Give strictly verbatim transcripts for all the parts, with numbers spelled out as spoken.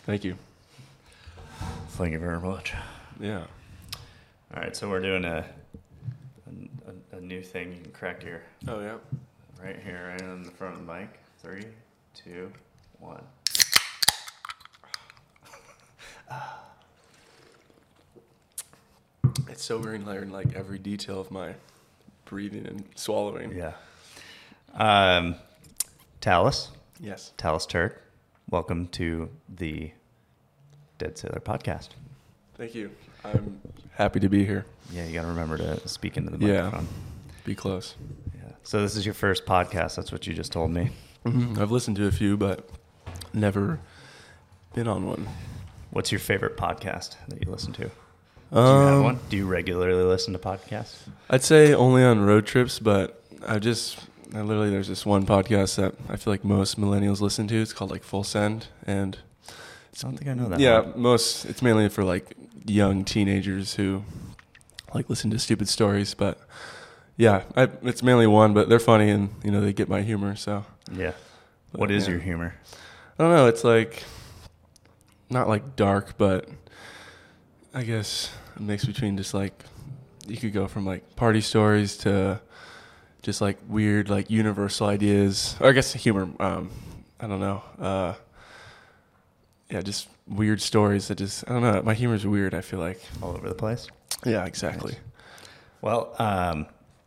Thank you. Thank you very much. Yeah. All right, so we're doing a a, a new thing. You can crack your Oh, yeah. right here, right on the front of the mic. Three, two, one. It's so weird learning like every detail of my breathing and swallowing. Yeah. Um, Talus, Yes. Talus Turk, welcome to the Dead Sailor podcast. Thank you. I'm happy to be here. Yeah, you got to remember to speak into the Yeah. microphone. Be close. Yeah. So this is your first podcast. That's what you just told me. Mm-hmm. I've listened to a few, but never been on one. What's your favorite podcast that you listen to? Do Um, you have one? Do you regularly listen to podcasts? I'd say only on road trips, but I just, I literally, there's this one podcast that I feel like most millennials listen to. It's called like Full Send. And I don't think I know that yeah, one. most, it's mainly for like young teenagers who like listen to stupid stories. But yeah, I, it's mainly one, but they're funny and, you know, they get my humor. So Yeah. But, What is yeah. your humor? I don't know. It's like, not like dark, but I guess a mix between just like, you could go from like party stories to just like weird, like universal ideas. Or I guess humor, um, I don't know. Uh, yeah, just weird stories that just, I don't know. My humor's weird, I feel like. All over the place? Yeah, exactly. Nice. Well, um,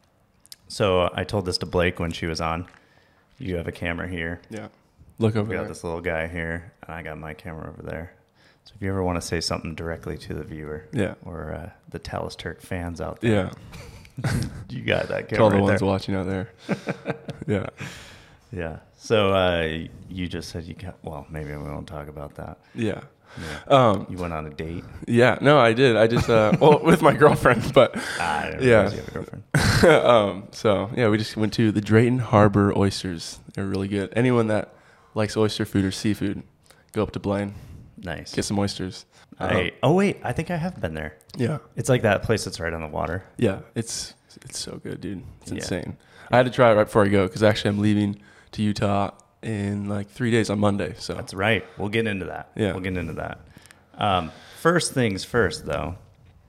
so I told this to Blake when she was on. You have a camera here. Yeah. Look over We got there. this little guy here, and I got my camera over there. So if you ever want to say something directly to the viewer, Yeah. or uh, the Talus Turk fans out there, Yeah. you got that To camera all the right ones there. watching out there. Yeah. Yeah. So uh, you just said you got. Well, maybe we won't talk about that. Yeah. Yeah. Um, You went on a date. yeah. No, I did. I just, uh, well, with my girlfriend, but Ah, I didn't Yeah. realize you have a girlfriend. um, so yeah, we just went to the Drayton Harbor Oysters. They're really good. Anyone that likes oyster food or seafood, go up to Blaine, Nice. get some oysters. I, oh wait, I think I have been there. Yeah, It's like that place that's right on the water. yeah, it's it's so good, dude. It's Yeah. insane. I had to try it right before I go because actually I'm leaving to Utah in like three days on Monday. So That's right. We'll get into that. Yeah. We'll get into that. Um, first things first, though.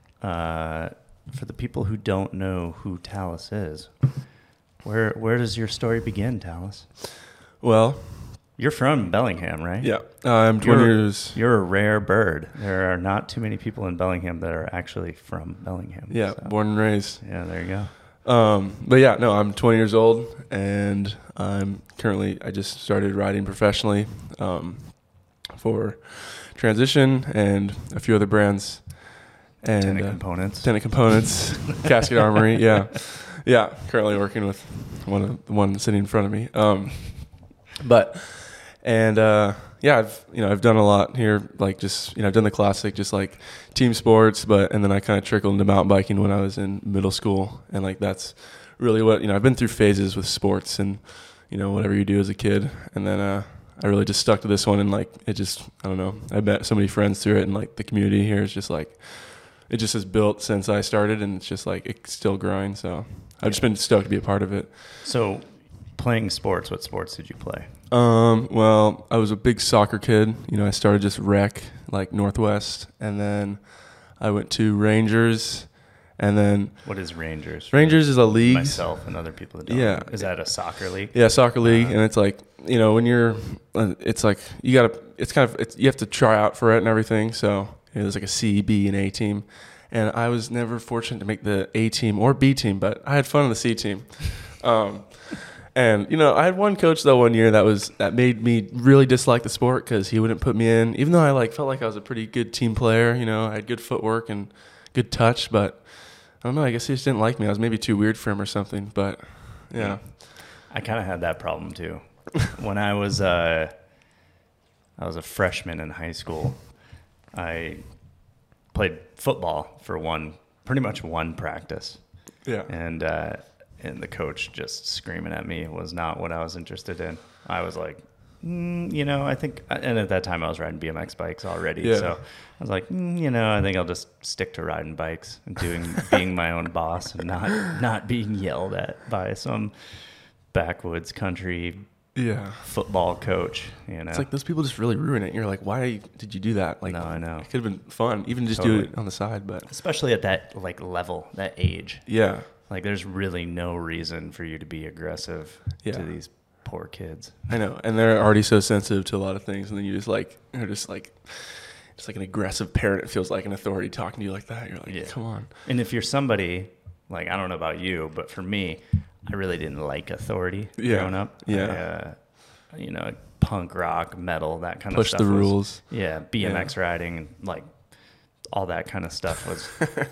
Uh, for the people who don't know who Talus is, where where does your story begin, Talus? well, You're from Bellingham, right? yeah, uh, I'm twenty You're- years. You're a rare bird. There are not too many people in Bellingham that are actually from Bellingham. Yeah, so- born and raised. Yeah, there you go. Um, but yeah, no, I'm twenty years old, and I'm currently I just started riding professionally um, for Transition and a few other brands. And Tenant uh, components. Tenant Components, Casket Armory, yeah, yeah. Currently working with one of the one sitting in front of me. Um, but and uh, yeah, I've you know I've done a lot here, like just you know I've done the classic, just like team sports, but and then I kind of trickled into mountain biking when I was in middle school, and like that's really what you know I've been through phases with sports and you know whatever you do as a kid, and then uh, I really just stuck to this one, and like it just I don't know I met so many friends through it, and like the community here is just like. It just has built since I started, and it's just like it's still growing. So I've just been stoked to be a part of it. So, playing sports, what sports did you play? Um, well, I was a big soccer kid. You know, I started just rec, like Northwest, and then I went to Rangers, and then What is Rangers? Rangers is a league. Myself and other people that don't. Yeah. Is that a soccer league? Yeah, soccer league, Uh, and it's like you know when you're, uh, it's like you gotta, it's kind of, it's, you have to try out for it and everything. So you know, there's like a C, B, and A team, and I was never fortunate to make the A team or B team, but I had fun on the C team. Um, and you know, I had one coach though one year that was that made me really dislike the sport because he wouldn't put me in, even though I like felt like I was a pretty good team player. You know, I had good footwork and good touch, but I don't know. I guess he just didn't like me. I was maybe too weird for him or something. But yeah. I kind of had that problem too. When I was uh, I was a freshman in high school, I played football for one, pretty much one practice, Yeah. and uh, and the coach just screaming at me was not what I was interested in. I was like, mm, you know, I think, and at that time I was riding B M X bikes already, Yeah. so I was like, mm, you know, I think I'll just stick to riding bikes and doing being my own boss and not not being yelled at by some backwoods country Yeah. football coach. You know, It's like those people just really ruin it. You're like, why did you do that? Like, No, I know. It could have been fun, even just Totally. do it on the side. But especially at that like level, that age. yeah, Like, there's really no reason for you to be aggressive Yeah. to these poor kids. I know, and they're already so sensitive to a lot of things, and then you just like, you're just like, just like an aggressive parent. It feels like an authority talking to you like that. You're like, Yeah. come on. And if you're somebody, like, I don't know about you, but for me, I really didn't like authority Yeah. growing up. Yeah. I, uh, you know, punk rock, metal, that kind Push of stuff. the was- rules. Yeah, B M X riding, and like all that kind of stuff was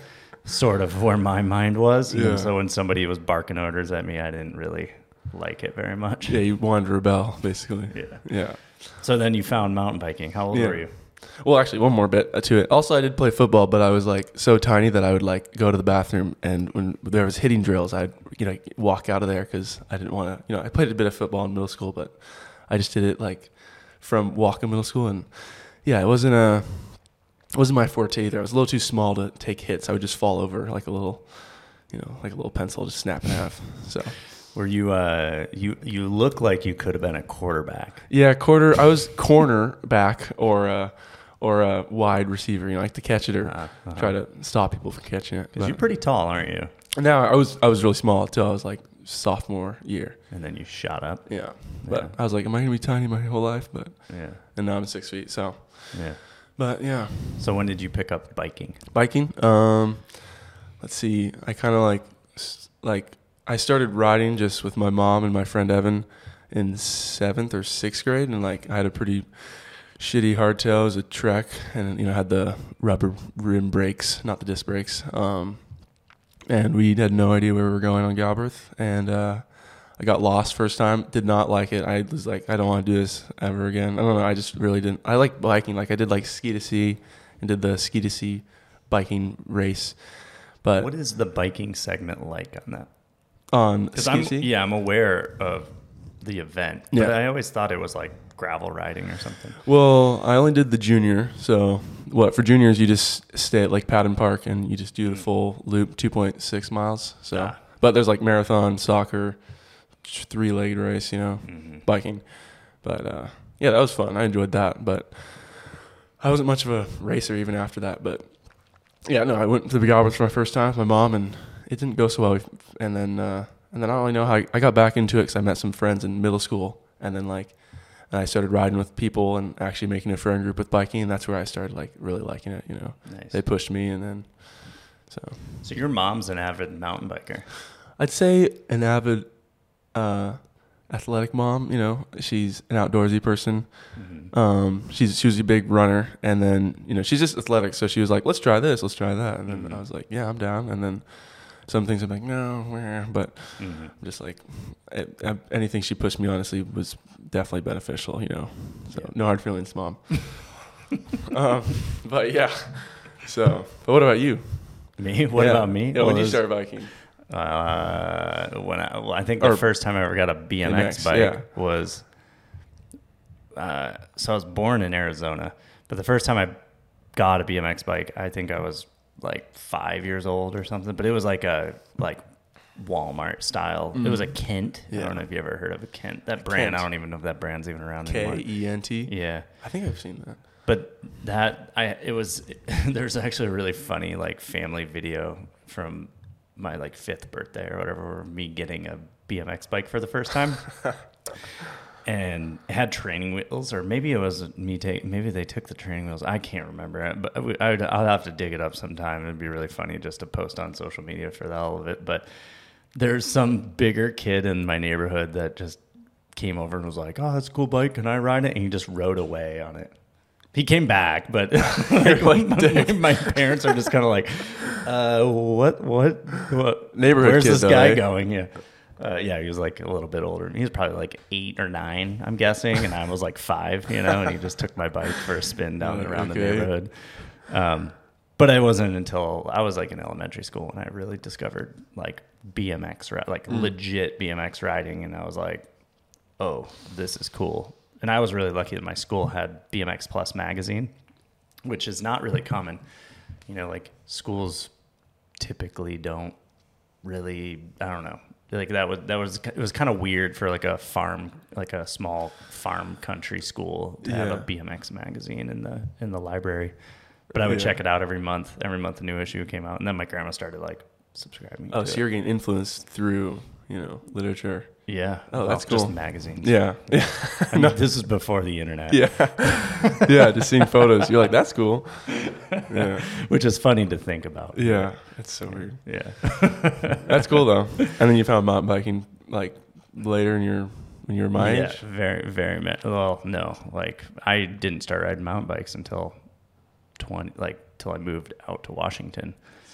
sort of where my mind was. Yeah. And so when somebody was barking orders at me, I didn't really like it very much. Yeah, you wanted to rebel, basically. Yeah. Yeah. So then you found mountain biking. How old Yeah. were you? Well, actually, one more bit to it. Also, I did play football, but I was like so tiny that I would like go to the bathroom, and when there was hitting drills, I'd you know walk out of there because I didn't want to. You know, I played a bit of football in middle school, but I just did it like from walking middle school, and yeah, it wasn't a it wasn't my forte either. I was a little too small to take hits. I would just fall over like a little, you know, like a little pencil, just snap in half. So. Were you, uh, you, you look like you could have been a quarterback. Yeah, quarter. I was corner back or uh, or a wide receiver. You know, like to catch it or Uh, uh-huh. try to stop people from catching it. Because But you're pretty tall, aren't you? now I was I was really small until I was like sophomore year. And then you shot up. Yeah, but Yeah. I was like, am I gonna be tiny my whole life? But Yeah. and now I'm six feet. So, Yeah. but yeah, So when did you pick up biking? biking. Um, let's see. I kind of like s- like I started riding just with my mom and my friend Evan in seventh or sixth grade, and like I had a pretty shitty hardtail. It was a Trek, and you know had the rubber rim brakes, not the disc brakes. Um, and we had no idea where we were going on Galbraith, and uh, I got lost first time. Did not like it. I was like, I don't want to do this ever again. I don't know. I just really didn't. I like biking. Like I did like ski to sea, and did the ski to sea biking race. But What is the biking segment like on that? on Because ski I'm to sea, yeah, I'm aware of the event, but Yeah. I always thought it was like gravel riding or something. well, I only did the junior. So what for juniors, you just stay at Lake Patton Park and you just do the full loop, two point six miles. So, Ah. but there's like marathon, soccer, three-legged race, you know, Mm-hmm. biking. But uh, yeah, that was fun. I enjoyed that. But I wasn't much of a racer even after that. But yeah, no, I went to the Galbraith for my first time with my mom, and it didn't go so well. And then uh, and then I don't really know how I, I got back into it because I met some friends in middle school, and then like and I started riding with people and actually making a friend group with biking, and that's where I started like really liking it. You know, Nice. they pushed me, and then so So your mom's an avid mountain biker. I'd say an avid uh, athletic mom. You know, she's an outdoorsy person. Mm-hmm. Um, she's she was a big runner, and then you know she's just athletic. So she was like, "Let's try this, let's try that," and then Mhm. I was like, "Yeah, I'm down." And then some things I'm like, "No," meh," but Mm-hmm. I'm just like it, I, anything she pushed me honestly was definitely beneficial. You know, so Yeah. no hard feelings, mom. um, but yeah, so but what about you? Me? What Yeah. about me? Yeah, Well, when it you was- started biking. Uh, when I, well, I think the Or first time I ever got a B M X B M X, bike yeah. was, uh, so I was born in Arizona, but the first time I got a B M X bike, I think I was like five years old or something, but it was like a, like Walmart style. It was a Kent. I Yeah. don't know if you ever heard of a Kent. That brand, Kent. I don't even know if that brand's even around K anymore. E N T. Yeah. I think I've seen that. But that I it was there's actually a really funny like family video from my like fifth birthday or whatever, of me getting a B M X bike for the first time. And it had training wheels, or maybe it was me take maybe they took the training wheels. I can't remember, but I would, I would, I'll have to dig it up sometime. It'd be really funny just to post on social media for the hell of it. But there's some bigger kid in my neighborhood that just came over and was like, "Oh, that's a cool bike. Can I ride it?" And he just rode away on it. He came back, but like, my, my parents are just kind of like, uh, "What? What? What? Neighborhood Where's kid, this though, guy eh? going?" Yeah, uh, yeah. He was like a little bit older. He was probably like eight or nine, I'm guessing, and I was like five, you know. And he just took my bike for a spin down and around the Okay. neighborhood. Um, but it wasn't until I was like in elementary school when I really discovered like B M X, ri- like legit B M X riding, and I was like, "Oh, this is cool." And I was really lucky that my school had B M X Plus magazine, which is not really common. You know, like schools typically don't really, I don't know, like that was that was it was kind of weird for like a farm, like a small farm country school to have Yeah. a B M X magazine in the in the library. But I would Yeah. check it out every month. Every month a new issue came out, and then my grandma started like subscribing. Oh, to so it. you're getting influenced through, you know, literature. Yeah. Oh, well, that's Just cool. magazines. Yeah. Yeah. I mean, this is before the internet. Yeah. Yeah. Just seeing photos. You're like, that's cool. Yeah. Which is funny to think about. Yeah. It's so weird. Yeah. That's cool though. And then you found mountain biking like later in your when you were my yeah, age. very, very. ma- Well, no, like I didn't start riding mountain bikes until twenty, like till I moved out to Washington.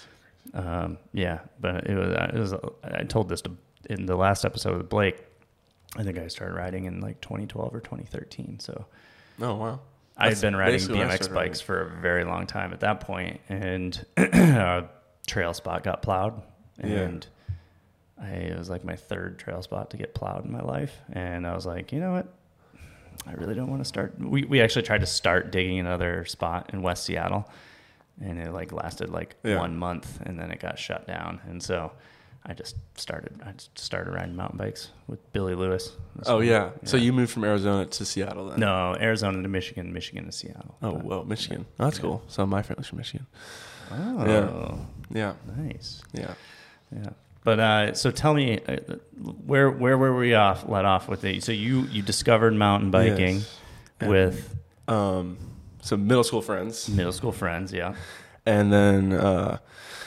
Um, yeah, but it was, it was. I told this to, in the last episode with Blake. I think I started riding in like twenty twelve or twenty thirteen. So Oh wow. I had That's been riding basically when I B M X started bikes for a very long time at that point, and a trail spot got plowed, Yeah. and I, it was like my third trail spot to get plowed in my life, and I was like, you know what, I really don't want to start. We we actually tried to start digging another spot in West Seattle, and it like lasted like Yeah. one month, and then it got shut down, and so I just started. I just started riding mountain bikes with Billy Lewis. Oh yeah. So Yeah. you moved from Arizona to Seattle then? No, Arizona to Michigan, Michigan to Seattle. Oh But- well, Michigan. Oh, that's cool. So my family's from Michigan. Oh, Yeah. Yeah. nice. Yeah. Yeah. But uh, so tell me, uh, where where were we off? Let off with it. So you you discovered mountain biking Yes. And, with um some middle school friends. middle school friends. Yeah. And then uh,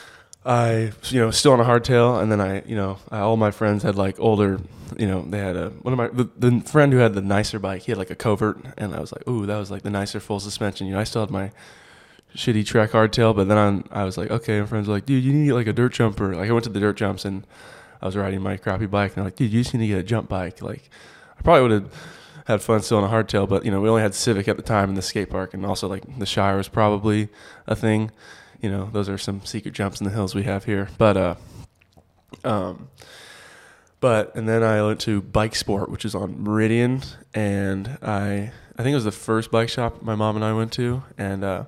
I, you know, still on a hardtail. And then I, you know, I, all my friends had like older, you know, they had a, one of my, the, the friend who had the nicer bike, he had like a Covert. And I was like, ooh, that was like the nicer full suspension. You know, I still had my shitty Trek hardtail. But then I'm, I was like, okay. And friends were like, dude, you need to get like a dirt jumper. Like I went to the dirt jumps and I was riding my crappy bike. And they're like, dude, you just need to get a jump bike. Like I probably would have had fun still on a hardtail. But, you know, we only had Civic at the time in the skate park. And also like the Shire was probably a thing. You know, those are some secret jumps in the hills we have here. But, uh, um, but, and then I went to Bike Sport, which is on Meridian. And I, I think it was the first bike shop my mom and I went to. And, uh,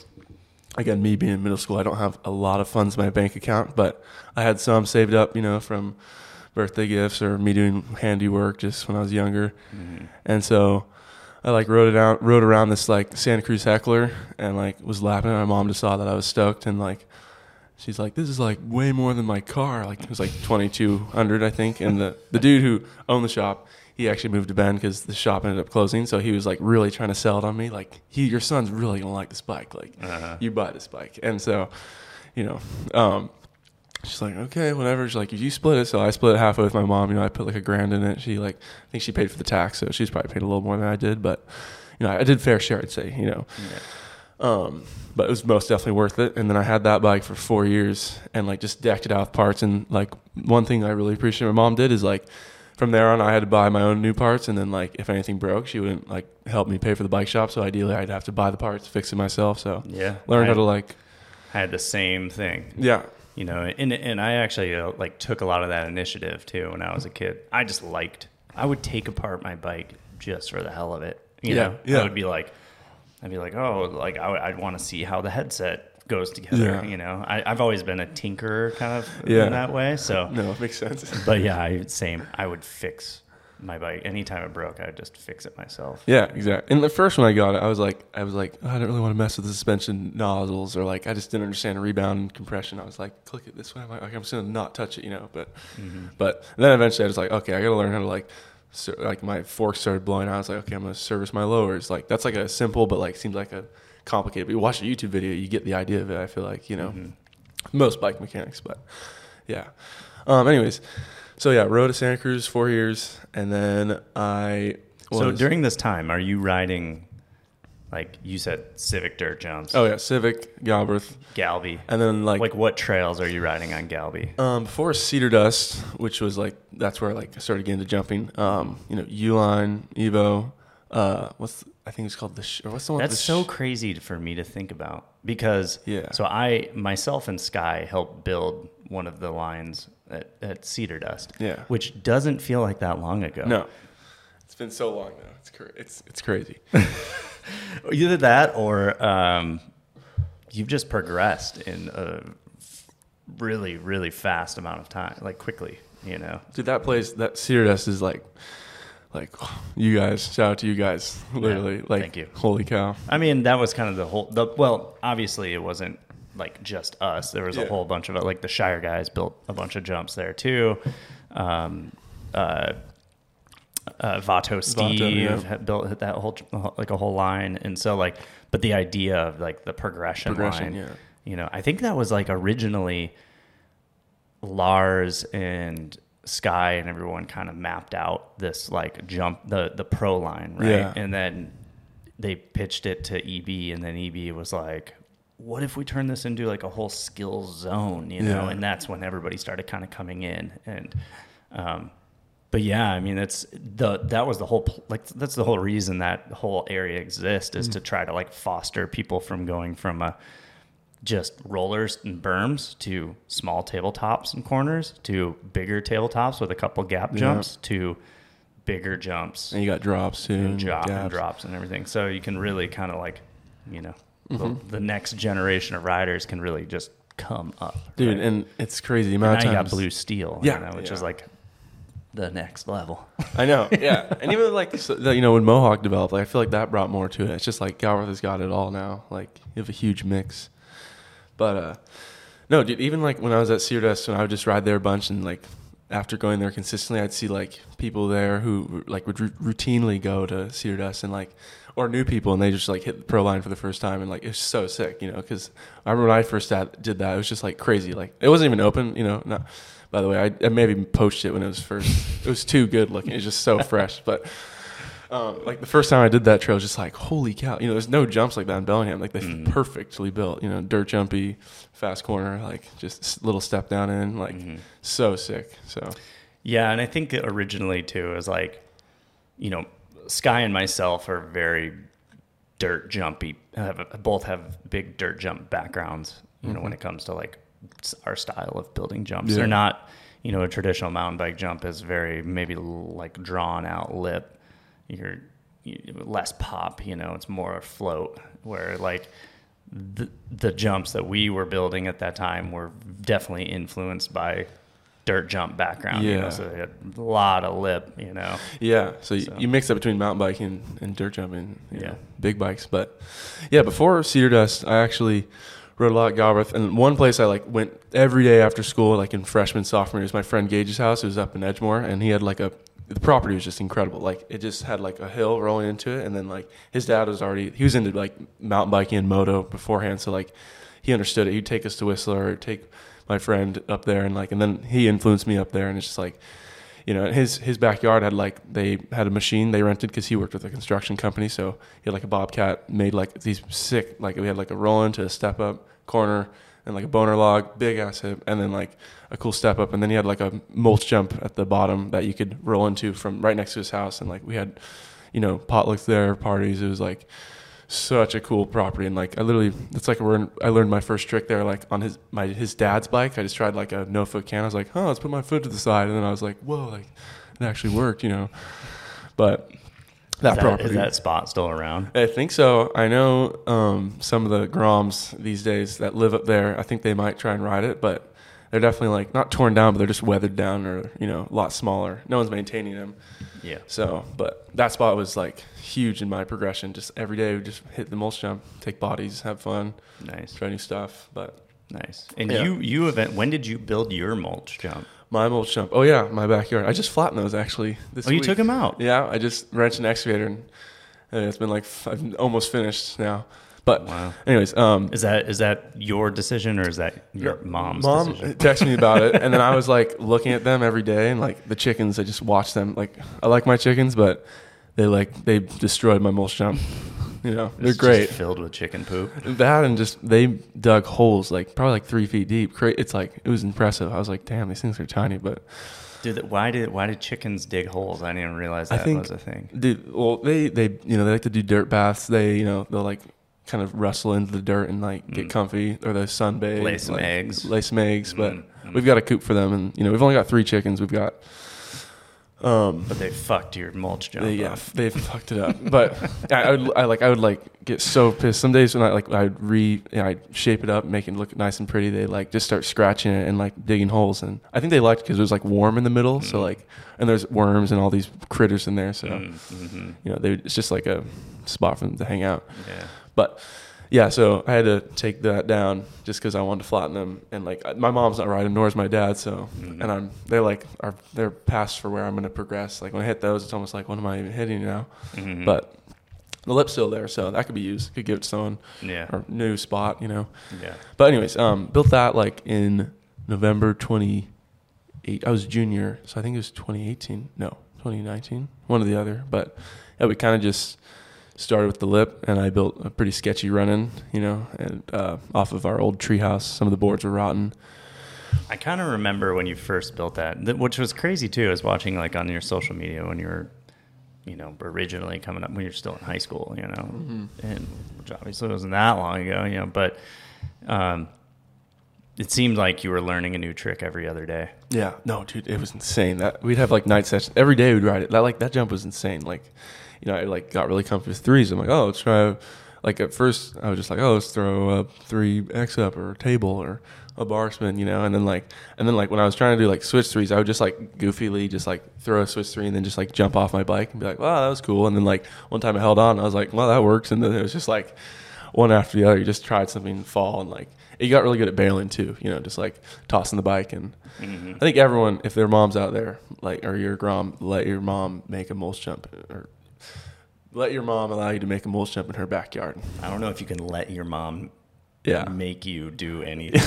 again, me being in middle school, I don't have a lot of funds in my bank account, but I had some saved up, you know, from birthday gifts or me doing handiwork just when I was younger. Mm-hmm. And so I like rode it out, rode around this like Santa Cruz Heckler and like was laughing. My mom just saw that I was stoked and like, she's like, this is like way more than my car. Like it was like twenty-two hundred, I think. And the, the dude who owned the shop, he actually moved to Bend because the shop ended up closing. So he was like really trying to sell it on me. Like he, your son's really gonna like this bike. Like Uh-huh. you buy this bike. And so, you know, um, she's like, okay, whatever. She's like, if you split it, so I split it halfway with my mom. You know, I put like a grand in it. She like, I think she paid for the tax, so she's probably paid a little more than I did. But you know, I did fair share, I'd say. You know, Yeah. um, but it was most definitely worth it. And then I had that bike for four years and like just decked it out with parts. And like one thing I really appreciate my mom did is like from there on I had to buy my own new parts. And then like if anything broke, she wouldn't like help me pay for the bike shop. So ideally I'd have to buy the parts, fix it myself. So Yeah. learn I how to like, had the same thing. yeah. You know, and and I actually uh, like took a lot of that initiative too when I was a kid. I just liked. I would take apart my bike just for the hell of it. You Yeah, know, yeah. I would be like, I'd be like, oh, like I would, I'd want to see how the headset goes together. Yeah. You know, I, I've always been a tinkerer kind of Yeah. in that way. So, No, it makes sense. but yeah, I same. I would fix my bike anytime it broke. I would just fix it myself. Yeah, exactly. And the first one I got it, I was like, I was like, oh, I don't really want to mess with the suspension nozzles, or like, I just didn't understand rebound and compression. I was like, click it this way. I'm like, okay, I'm just gonna not touch it, you know. But, Mm-hmm. but then eventually I was like, okay, I got to learn how to like, ser- like my fork started blowing out. I was like, okay, I'm gonna service my lowers. Like that's like a simple, but like seems like a complicated. But you watch a YouTube video, you get the idea of it. I feel like you know, Mm-hmm. most bike mechanics, but yeah. Um. Anyways. So yeah, rode to Santa Cruz four years, and then I. So was- during this time, are you riding, like you said, Civic dirt jumps, oh yeah, Civic, Galbraith, Galby? and then like, Like what trails are you riding on Galby? um before Cedar Dust, which was like that's where like I started getting into jumping. Um, you know, Uline, Evo, uh, what's I think it's called the sh- or what's the one? That's the sh- so crazy for me to think about because Yeah. so I myself and Sky helped build one of the lines at, at Cedar Dust. Yeah. Which doesn't feel like that long ago. No, it's been so long now. It's cra- it's it's crazy. Either that or um, you've just progressed in a really, really fast amount of time, like quickly. you know. Dude, that place, that Cedar Dust is like, like you guys. Shout out to you guys. Literally, Yeah, like, thank you. Holy cow. I mean, that was kind of the whole. The well, obviously, it wasn't like just us. There was Yeah. a whole bunch of it. Like the Shire guys built a bunch of jumps there too. Um, uh, uh, Vato Steve yeah. had built that whole like a whole line, and so like, but the idea of like the progression, Progression, line, yeah. you know, I think that was like originally Lars and Sky and everyone kind of mapped out this like jump the the pro line, right? Yeah. And then they pitched it to E B, and then E B was like, what if we turn this into like a whole skills zone, you know? Yeah. And that's when everybody started kind of coming in. And um but yeah, I mean, that's the that was the whole pl- like that's the whole reason that whole area exists, is Mm. to try to like foster people from going from a just rollers and berms to small tabletops and corners to bigger tabletops with a couple gap Yeah. jumps to bigger jumps And you got drops too. and, drop, and gaps. drops and everything. So you can really kind of like, you know, Mm-hmm. the, the next generation of riders can really just come up. Dude, right? and it's crazy the And amount now of you times. got blue steel, Yeah, you know, which yeah. is like the next level. I know, yeah. And even like, so, you know, when Mohawk developed, like, I feel like that brought more to it. It's just like Galbraith has got it all now. Like, you have a huge mix. But, uh, no, dude, even like when I was at Cedar Dust, when I would just ride there a bunch, and like after going there consistently, I'd see like people there who like would r- routinely go to Cedar Dust and like, or new people, and they just like hit the pro line for the first time, and like it's so sick, you know, because I remember when I first had, did that, it was just like crazy. Like it wasn't even open, you know. Not, by the way, I, I maybe poached it when it was first. It was too good looking. It was just so fresh, but. Um, like the first time I did that trail, I was just like, holy cow! You know, there's no jumps like that in Bellingham. Like they're Mhm. perfectly built. You know, dirt jumpy, fast corner, like just a little step down in, like Mhm. so sick. So Yeah, and I think that originally too is like, you know, Sky and myself are very dirt jumpy. Have both have big dirt jump backgrounds. You know, when it comes to like s- our style of building jumps, Yeah. they're not. You know, a traditional mountain bike jump is very maybe l- like drawn out lip. You're you, less pop. You know, it's more a float. Where like the the jumps that we were building at that time were definitely influenced by dirt jump background. You know, Yeah. so they had a lot of lip, you know. yeah, so, So. You, you mix that between mountain biking and dirt jumping, you Yeah. know, big bikes. But yeah, before Cedar Dust, I actually rode a lot at Galbraith, and one place I like went every day after school, like in freshman, sophomore year, was my friend Gage's house. It was up in Edgemore, and he had like a the property was just incredible. Like it just had like a hill rolling into it, and then like his dad was already he was into like mountain biking and moto beforehand, so like he understood it. He'd take us to Whistler, or take my friend up there, and like and then he influenced me up there, and it's just like, you know, his his backyard had like they had a machine they rented because he worked with a construction company, so he had like a Bobcat, made like these sick, like we had like a roll into a step up corner and like a boner log, big ass hip, and then like a cool step up, and then he had like a mulch jump at the bottom that you could roll into from right next to his house, and like we had, you know, potlucks there, parties. It was like such a cool property, and like I literally, it's like we're in, I learned my first trick there, like on his my his dad's bike. I just tried like a no foot can. I was like, oh, let's put my foot to the side, and then I was like, whoa, like it actually worked, you know. But that, Is that, property, is that spot still around? I think so. I know um, some of the Groms these days that live up there. I think they might try and ride it, but they're definitely like not torn down, but they're just weathered down, or you know, a lot smaller. No one's maintaining them. Yeah. So, but that spot was like huge in my progression. Just every day, we just hit the mulch jump, take bodies, have fun, Nice. try new stuff. But Nice. And Yeah. you you event when did you build your mulch jump? my mulch jump, oh yeah, my backyard. I just flattened those actually this Oh, you week. took them out. Yeah, I just wrenched an excavator, and, and it's been like f- I'm almost finished now. But Wow. anyways, um, Is that is that your decision or is that your mom's Mom decision? texted me about it, and then I was like looking at them every day, and like the chickens, I just watched them. Like I like my chickens, but they like they destroyed my mulch jump. You know, they're It's just great. filled with chicken poop. That and just they dug holes like probably like three feet deep. Cra- It's like it was impressive. I was like, damn, these things are tiny, but Dude, that- why did why did chickens dig holes? I didn't even realize that I think was a thing. dude, well they they you know they like to do dirt baths. They you know they'll like kind of wrestle into the dirt and like get Mm. comfy, or they sunbathe, Lay some like, eggs. lay some eggs. But Mm, mm. we've got a coop for them, and you know we've only got three chickens. We've got Um, But they fucked your mulch jump They, yeah, up. f- they fucked it up. But I, I would, I like, I would like get so pissed. Some days when I like, I'd re, you know, I'd shape it up, make it look nice and pretty. They like just start scratching it and like digging holes. And I think they liked it because it was like warm in the middle. Mm-hmm. So like, and there's worms and all these critters in there. So mm-hmm. you know, they, it's just like a spot for them to hang out. Yeah. But yeah, so I had to take that down just because I wanted to flatten them. And like, my mom's not riding, nor is my dad. So, mm-hmm. and I'm, they're like, are they're past for where I'm going to progress. Like when I hit those, it's almost like, what am I even hitting now? Mm-hmm. But the lip's still there, so that could be used. Could give it to someone. Yeah. Or new spot, you know. Yeah. But anyways, um, built that like in November twenty-eight. I was a junior, so I think it was twenty eighteen. No, twenty nineteen. One or the other. But yeah, we kind of just started with the lip, and I built a pretty sketchy run-in, you know, and uh, off of our old treehouse. Some of the boards were rotten. I kind of remember when you first built that, th- which was crazy too. I was watching like on your social media when you were, you know, originally coming up when you're still in high school, you know, mm-hmm. and which obviously wasn't that long ago, you know, but um, it seemed like you were learning a new trick every other day. Yeah, no, dude, it was insane. That we'd have like night sessions every day. We'd ride it. That like that jump was insane. Like, you know, I like got really comfortable with threes. I'm like, oh, let's try. Like at first, I was just like, oh, let's throw a three X up or a table or a bar spin, you know. And then like, and then like when I was trying to do like switch threes, I would just like goofily just like throw a switch three and then just like jump off my bike and be like, wow, that was cool. And then like one time I held on, and I was like, well, that works. And then it was just like one after the other. You just tried something and fall, and like you got really good at bailing too, you know, just like tossing the bike. And mm-hmm. I think everyone, if their mom's out there, like or your grom, let your mom make a mulch jump or. Let your mom allow you to make a mulch jump in her backyard. I don't know if you can let your mom yeah. make you do anything.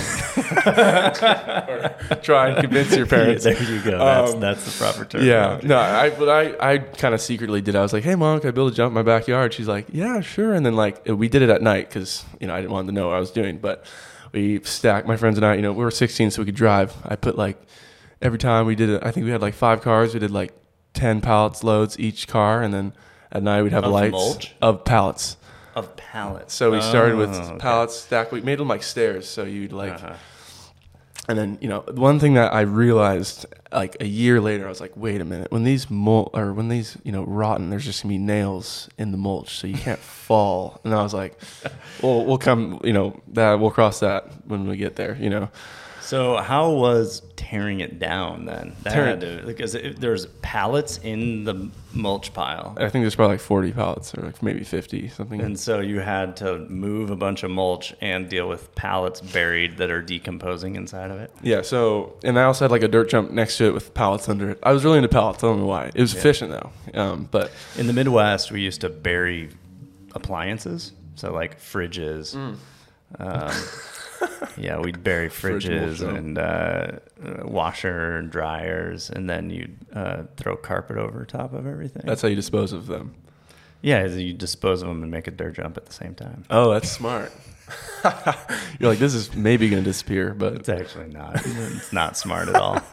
Or try and convince your parents. Yeah, there you go. That's, um, that's the proper term. Yeah. No, I but I, I kind of secretly did. I was like, hey, Mom, can I build a jump in my backyard? She's like, yeah, sure. And then like we did it at night because, you know, I didn't want them to know what I was doing. But we stacked, my friends and I, you know, we were sixteen so we could drive. I put like, every time we did it, I think we had like five cars. We did like ten pallets loads each car. And then at night, we'd have of lights mulch? of pallets. Of pallets. So we started with oh, okay. pallets stacked. We made them like stairs. So you'd like, uh-huh. and then, you know, one thing that I realized like a year later, I was like, wait a minute, when these mul- or when these, you know, rotten, there's just gonna be nails in the mulch. So you can't fall. And I was like, well, we'll come, you know, that we'll cross that when we get there, you know? So how was tearing it down then? That Tearing- had to, because it, there's pallets in the mulch pile. I think there's probably like forty pallets or like maybe fifty, something. And so you had to move a bunch of mulch and deal with pallets buried that are decomposing inside of it. Yeah, so, and I also had like a dirt jump next to it with pallets under it. I was really into pallets. I don't know why. It was Yeah. efficient though. Um, but In the Midwest, we used to bury appliances. So like fridges. Mm. Um, yeah, we'd bury Fridge fridges mulch, and uh, uh, washer and dryers, and then you'd uh, throw carpet over top of everything. that's how you dispose of them. Yeah, you dispose of them and make a dirt jump at the same time. Oh, that's smart. You're like, this is maybe going to disappear, but It's actually not. It's not smart at all.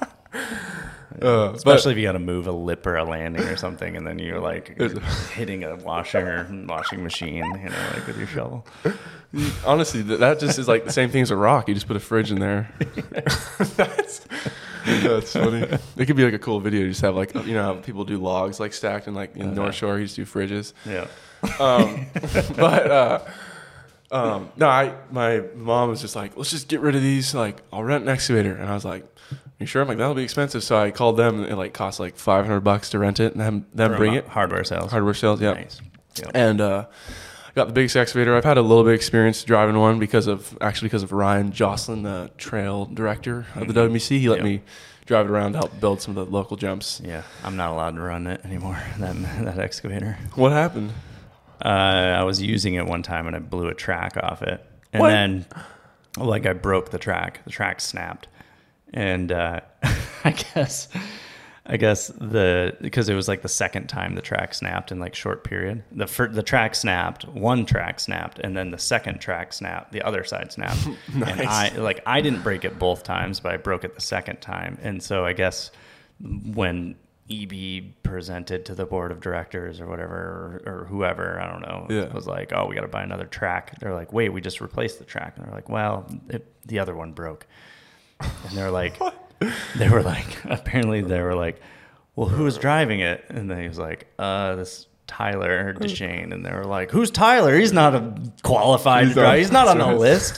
Uh, Especially if you got to move a lip or a landing or something, and then you're like There's- hitting a washer, washing machine, you know, like with your shovel. honestly, th- that just is like the same thing as a rock. You just put a fridge in there. that's, that's funny. It could be like a cool video. You just have like, you know how people do logs like stacked and like in Uh-huh. North Shore, you just do fridges. Yeah. Um, but uh, um, no, I my mom was just like, let's just get rid of these. Like, I'll rent an excavator, and I was like, you sure? I'm like, that'll be expensive. So I called them, and it like cost like five hundred bucks to rent it, and them them From bring it. Hardware sales. Hardware sales, yeah. Nice. Yep. And uh, I got the biggest excavator. I've had a little bit of experience driving one because of actually because of Ryan Jocelyn, the trail director of the W M C. He let Yep. me drive it around to help build some of the local jumps. Yeah, I'm not allowed to run it anymore. That that excavator. What happened? Uh, I was using it one time and I blew a track off it, and What? then like I broke the track. The track snapped, and uh, I guess I guess the because it was like the second time the track snapped in like short period. The fir- the track snapped, one track snapped, and then the second track snapped. The other side snapped, Nice. and I like I didn't break it both times, but I broke it the second time, and so I guess when E B presented to the board of directors or whatever, or, or whoever, I don't know, Yeah. was like, oh, we got to buy another track. They're like, wait, we just replaced the track. And they're like, well, it, the other one broke. And they're like, they were like, apparently they were like, well, who was driving it? And then he was like, uh, this Tyler Deshane. And they were like, who's Tyler? He's not a qualified He's driver. not- He's not on the list.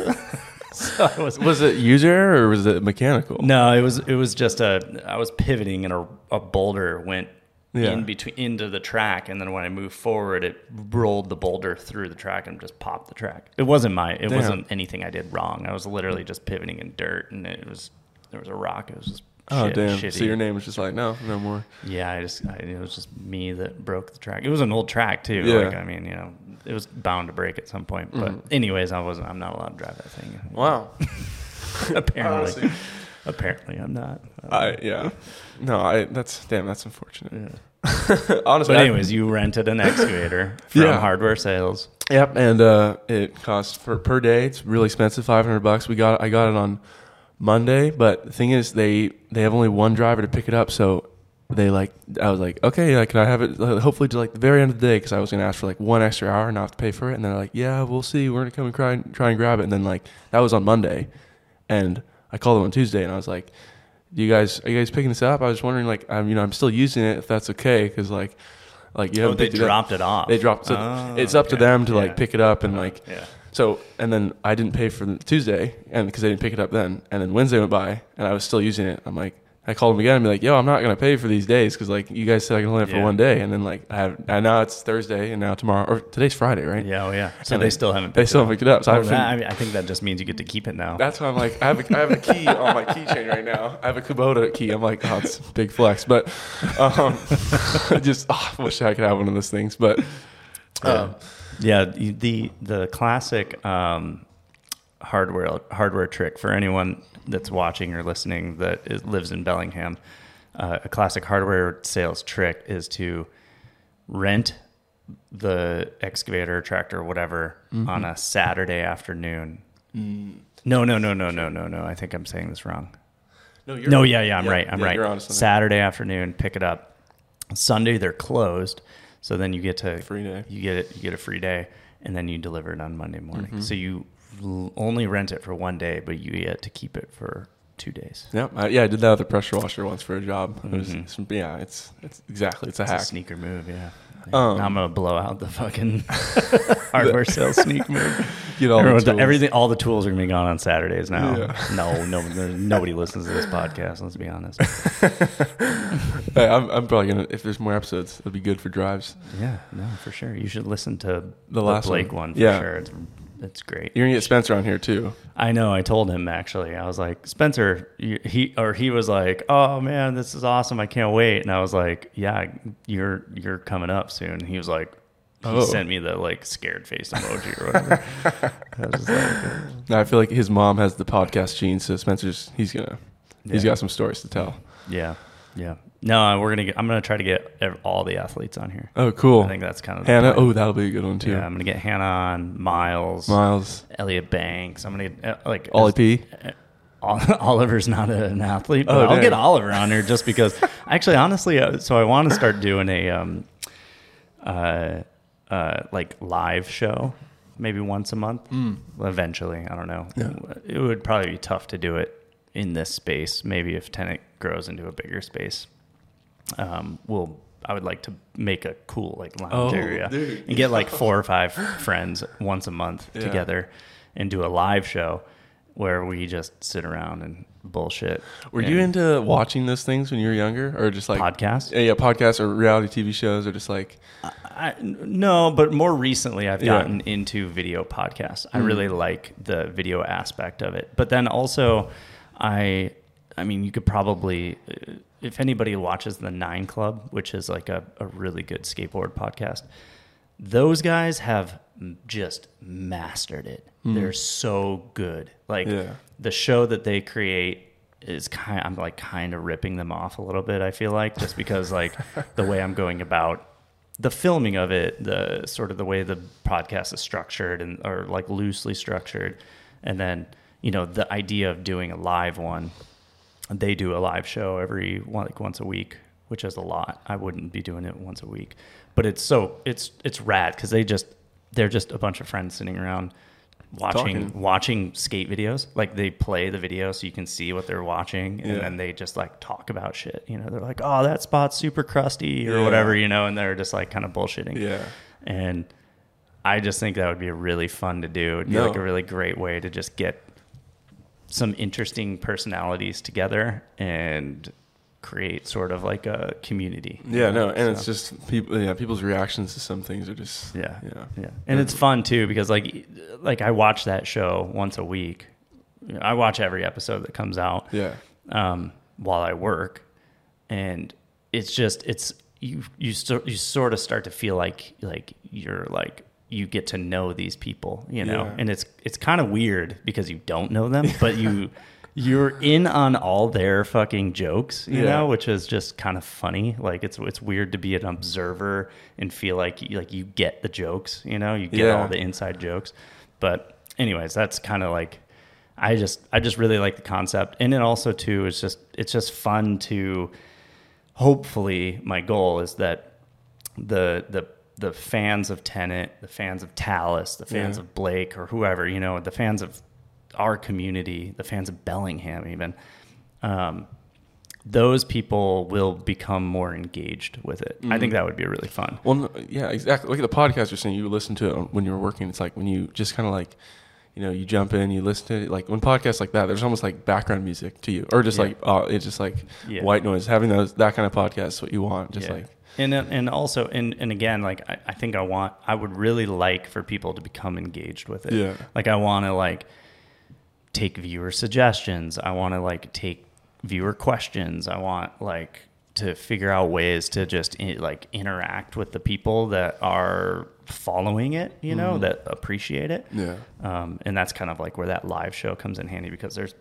So I was, Was it user error or was it mechanical? no, it was it was just a. I was pivoting and a, a boulder went Yeah. in between into the track, and then when I moved forward, it rolled the boulder through the track and just popped the track. It wasn't my. It Damn. wasn't anything I did wrong. I was literally just pivoting in dirt, and it was there was a rock. It was just Oh shit, damn! shitty. So your name was just like no, no more. Yeah, I just I, it was just me that broke the track. It was an old track too. Yeah. Like I mean, you know, it was bound to break at some point. But anyways, I wasn't. I'm not allowed to drive that thing. Wow. apparently, Honestly. apparently, I'm not. I yeah. No, I that's damn. That's unfortunate. Yeah. Honestly. But I- anyways, you rented an excavator from Yeah. Hardware Sales. Yep, and uh, it costs for per day. It's really expensive, five hundred bucks. We got I got it on Monday, but the thing is, they they have only one driver to pick it up, so they like I was like, okay, like, can I have it? uh, Hopefully to like the very end of the day, because I was gonna ask for like one extra hour and not have to pay for it. And they're like, yeah, we'll see. We're gonna come and try try and grab it. And then like that was on Monday, and I called them on Tuesday, and I was like, do you guys are you guys picking this up? I was wondering like I'm you know I'm still using it if that's okay, because like. Like you Oh, haven't they picked it up. dropped it off. They dropped. So Oh, it's up to okay. them to Yeah. like pick it up and like. Yeah. So and then I didn't pay for the Tuesday, and because they didn't pick it up then, and then Wednesday went by, and I was still using it. I'm like, I called them again and be like, yo, I'm not gonna pay for these days because like you guys said I can only have for Yeah. one day, and then like I have, and now it's Thursday, and now tomorrow or today's Friday, right? Yeah, oh yeah. So And they they- still haven't. They picked still it haven't picked it up. So up. I Oh, have. that, I, mean, I think that just means you get to keep it now. That's why I'm like, I have a, I have a key on my keychain right now. I have a Kubota key. I'm like, oh, it's a big flex, but um, I just oh, I wish I could have one of those things, but. Um, Yeah, you- the the classic um, hardware hardware trick for anyone that's watching or listening that is, lives in Bellingham. Uh, a classic hardware sales trick is to rent the excavator, tractor, whatever, Mm-hmm. on a Saturday afternoon. Mm. No, no, no, no, no, no, no. I think I'm saying this wrong. no, you're No, yeah, yeah, I'm right. I'm yeah, right. You're on to something. Saturday afternoon, pick it up. Sunday they're closed, so then you get to Free day. You get it. You get a free day, and then you deliver it on Monday morning. Mm-hmm. So you l- only rent it for one day, but you get to keep it for two days. Yeah, I, yeah, I did that with a pressure washer once for a job. It was, Mhm. it's- yeah, it's it's exactly it's a It's hack. a sneaker move, yeah. Um, now I'm gonna blow out the fucking hardware sales sneak move. Get all the Everyone's- tools. everything, all the tools are gonna be gone on Saturdays now. Yeah. No, no, there's- nobody listens to this podcast. Let's be honest. Hey, I'm, I'm probably gonna if there's more episodes, it'll be good for drives. Yeah, no, for sure. You should listen to The the, last Blake one. one, for Yeah. sure. It's it's great. You're gonna get Spencer on here too. I know. I told him actually. I was like, Spencer, you, he or he was like, "Oh man, this is awesome! I can't wait." And I was like, "Yeah, you're you're coming up soon." And he was like, he Oh. sent me the like scared face emoji or whatever. I was just like, uh, No, I feel like his mom has the podcast gene, so Spencer's he's gonna he's Yeah. got some stories to tell. yeah, yeah. No, we're gonna get. I'm gonna try to get ev- all the athletes on here. Oh, cool. I think that's kind of the Hannah. plan. Oh, that'll be a good one too. Yeah, I'm gonna get Hannah on, Miles, Miles, Elliot Banks. I'm gonna get uh, like Ollie P. Ol- Oliver's not a, an athlete, but Oh, I'll dang. get Oliver on here just because. Actually, honestly, uh, so I want to start doing a um, uh, uh, like live show, maybe once a month. Mm. Well, eventually, I don't know. Yeah. It would probably be tough to do it in this space. Maybe if Tenet grows into a bigger space, um, we'll. I would like to make a cool like lounge Oh, area dude. and get like four or five friends once a month Yeah. together and do a live show where we just sit around and bullshit. Were you and into watching those things when you were younger, or just like podcasts? Yeah, yeah, podcasts or reality T V shows, or just like I, no, but more recently I've Yeah. gotten into video podcasts. I really like the video aspect of it. But then also I I mean, you could probably uh, if anybody watches the Nine Club, which is like a, a really good skateboard podcast, those guys have m- just mastered it. They're so good. Like Yeah. the show that they create is kind I'm like kind of ripping them off a little bit, I feel like, just because like the way I'm going about the filming of it, the sort of the way the podcast is structured and or like loosely structured. And then, you know, the idea of doing a live one. They do a live show every one, like once a week, which is a lot. I wouldn't be doing it once a week, but it's so it's it's rad because they just they're just a bunch of friends sitting around watching Talking. watching skate videos. Like they play the video so you can see what they're watching, and Yeah. then they just like talk about shit. You know, they're like, "Oh, that spot's super crusty" or Yeah. whatever. You know, and they're just like kind of bullshitting. Yeah. And I just think that would be really fun to do. It'd be No. like a really great way to just get some interesting personalities together and create sort of like a community. Yeah, no, and So, it's just people. Yeah, people's reactions to some things are just. yeah, yeah, yeah, and it's fun too because like like I watch that show once a week. I watch every episode that comes out. yeah, Um, while I work, and it's just it's you you st- you sort of start to feel like like you're like you get to know these people, you know, Yeah. and it's it's kind of weird because you don't know them, but you you're in on all their fucking jokes, you Yeah. know, which is just kind of funny. Like it's it's weird to be an observer and feel like you, like you get the jokes, you know, you get Yeah. all the inside jokes. But anyways, that's kind of like I just I just really like the concept, and it also too is just it's just fun to. Hopefully, my goal is that the the the fans of Tenet, the fans of Talus, the fans Yeah. of Blake, or whoever, you know, the fans of our community, the fans of Bellingham, even, um, those people will become more engaged with it. I think that would be really fun. Well, no, yeah, exactly. Look at the podcast you're saying. You listen to it when you were working. It's like when you just kind of like, you know, you jump in, you listen to it. Like when podcasts like that, there's almost like background music to you, or just Yeah. like uh, it's just like Yeah. white noise. Having those that kind of podcast is what you want. Just Yeah. like and and also and, and again, like I, I think I want I would really like for people to become engaged with it. Yeah. Like I want to like take viewer suggestions. I want to like take viewer questions. I want like to figure out ways to just i- like interact with the people that are following it, you know, that appreciate it. yeah, Um, and that's kind of like where that live show comes in handy because there's,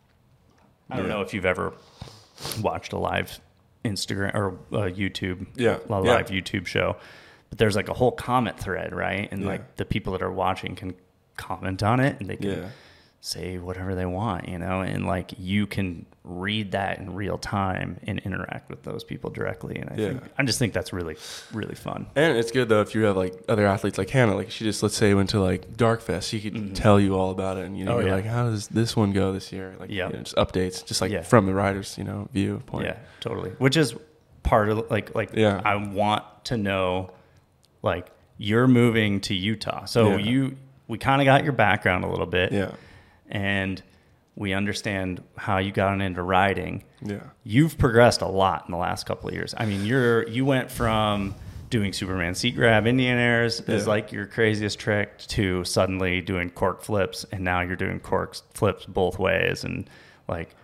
I don't Yeah. know if you've ever watched a live Instagram or uh, YouTube, Yeah. a Yeah. live YouTube show, but there's like a whole comment thread, right? And Yeah. like the people that are watching can comment on it and they can yeah, say whatever they want, you know, and like you can read that in real time and interact with those people directly. And I Yeah. think, I just think that's really, really fun. and it's good though if you have like other athletes like Hannah. Like she just let's say went to like Darkfest, she could tell you all about it, and you know, Oh, you're yeah. like, how does this one go this year? Like, Yeah. you know, just updates, just like Yeah. from the riders, you know, viewpoint. Yeah, totally. Which is part of like like Yeah. I want to know like you're moving to Utah. So Yeah. you we kind of got your background a little bit. yeah, And we understand how you got into riding. yeah, You've progressed a lot in the last couple of years. I mean, you're you went from doing Superman seat grab Indian airs is Yeah. like your craziest trick to suddenly doing cork flips, and now you're doing cork flips both ways. And like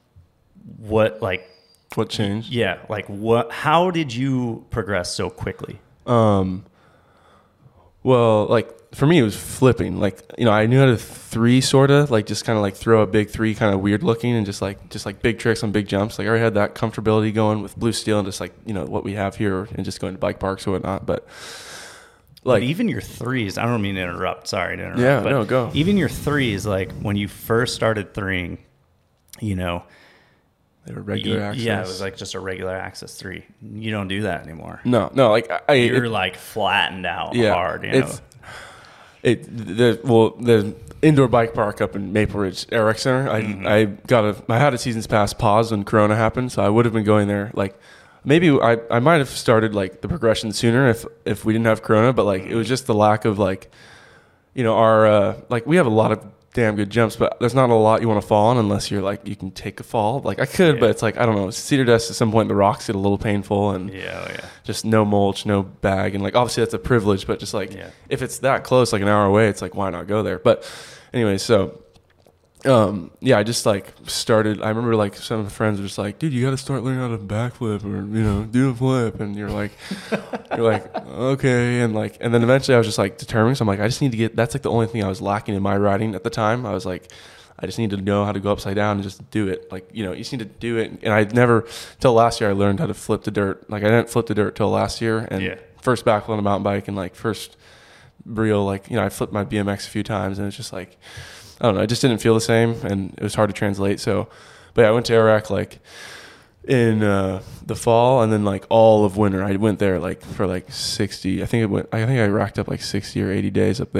what like What changed? yeah, like what? How did you progress so quickly? Um, well, like for me, it was flipping. Like, you know, I knew how to three sort of like just kind of like throw a big three, kind of weird looking, and just like just like big tricks on big jumps. Like I already had that comfortability going with Blue Steel and just like, you know, what we have here and just going to bike parks or whatnot. But like But even your threes, I don't mean to interrupt. Sorry to interrupt. Yeah, but no, go. Even your threes, like when you first started threeing, you know, they were regular you- access. yeah, it was like just a regular access three. You don't do that anymore. no, no, like I, I You're it, like flattened out yeah, hard. You know? it's it the well the indoor bike park up in Maple Ridge Air Rec Center. I Mm-hmm. I got a I had a season's pass pause when Corona happened, so I would have been going there like. Maybe I, I might have started like the progression sooner if if we didn't have Corona, but like it was just the lack of like, you know, our uh, like we have a lot of damn good jumps, but there's not a lot you want to fall on unless you're like you can take a fall. Like I could, Yeah. but it's like I don't know. Cedar Dust at some point the rocks get a little painful and yeah, yeah. just no mulch, no bag, and like obviously that's a privilege, but just like Yeah. if it's that close, like an hour away, it's like why not go there? But anyway, so. Um, yeah, I just like started, I remember like some of the friends were just like, dude, you got to start learning how to backflip or, you know, do a flip. And you're like, you're like, okay. And like, and then eventually I was just like determined. So I'm like, I just need to get, that's like the only thing I was lacking in my riding at the time. I was like, I just need to know how to go upside down and just do it. Like, you know, you just need to do it. And I never, till last year, I learned how to flip the dirt. Like I didn't flip the dirt till last year. And Yeah. first backflip on a mountain bike and like first real, like, you know, I flipped my B M X a few times and it's just like, I don't know. It just didn't feel the same, and it was hard to translate. So, but yeah, I went to Iraq like in uh, the fall, and then like all of winter. I went there like for like sixty. I think it went. I think I racked up like sixty or eighty days up there,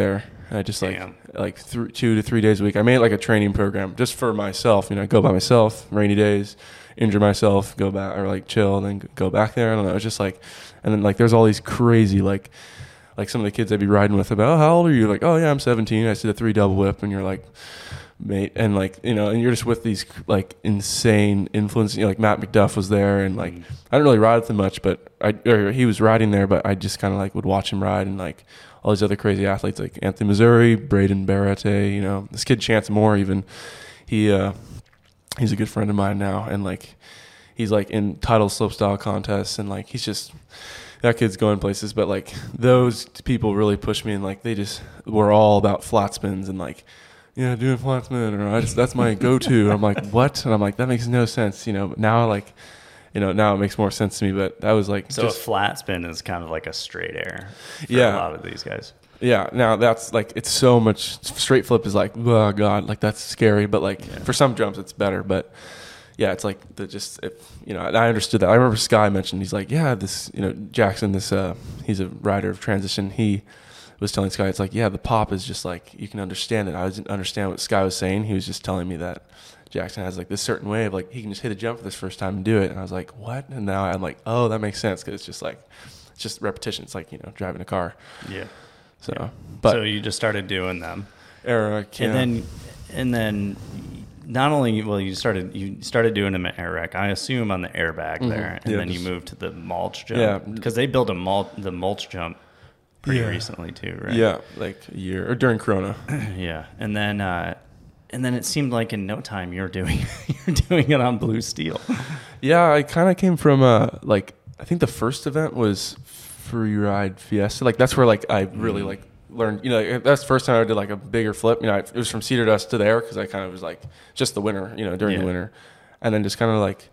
I just like Damn. like th- two to three days a week. I made like a training program just for myself. You know, I go by myself, rainy days, injure myself, go back or like chill, then go back there. I don't know. It's just like, and then like there's all these crazy like like some of the kids I'd be riding with about, oh, how old are you? Like, oh yeah, I'm seventeen. I did a three double whip, and you're like, mate, and like you know, and you're just with these like insane influences. You know, like Matt McDuff was there, and like I didn't really ride with him much, but I or he was riding there, but I just kind of like would watch him ride, and like all these other crazy athletes like Anthony Missouri, Braden Barrette, you know, this kid Chance Moore even, he uh, he's a good friend of mine now, and like he's like in title slopestyle contests, and like he's just. That kid's going places, but like those people really pushed me, and like they just were all about flat spins and like, yeah, doing flat spin, or I just that's my go-to. I'm like, what? And I'm like, that makes no sense, you know. But now, like, you know, now it makes more sense to me. But that was like, so just, a flat spin is kind of like a straight air. For Yeah. a lot of these guys. Yeah. Now that's like it's so much. Straight flip is like, oh god, like that's scary. But like Yeah. for some jumps, it's better. But yeah, it's like the just it, you know, I understood that. I remember Sky mentioned he's like, yeah, this you know Jackson, this uh, he's a rider of transition. He was telling Sky, it's like, yeah, the pop is just like you can understand it. I didn't understand what Sky was saying. He was just telling me that Jackson has like this certain way of like he can just hit a jump for this first time and do it. And I was like, what? And now I'm like, oh, that makes sense because it's just like it's just repetition. It's like you know driving a car. Yeah. So, Yeah. but So you just started doing them. Eric, yeah. And then, and then, not only well, you started you started doing them at Air Rec. I assume on the airbag there, and Yeah, then you just- moved to the mulch jump. Yeah. because they built a mul- the mulch jump pretty Yeah. recently too, right? yeah, like a year or during Corona. yeah. And then, uh, and then it seemed like in no time you're doing you're doing it on Blue Steel. Yeah, I kind of came from uh like I think the first event was Free Ride Fiesta. Like that's where like I really Mm. like learned. You know, that's the first time I did like a bigger flip. You know, it was from Cedar Dust to there because I kind of was like just the winter. You know, during Yeah. the winter, and then just kind of like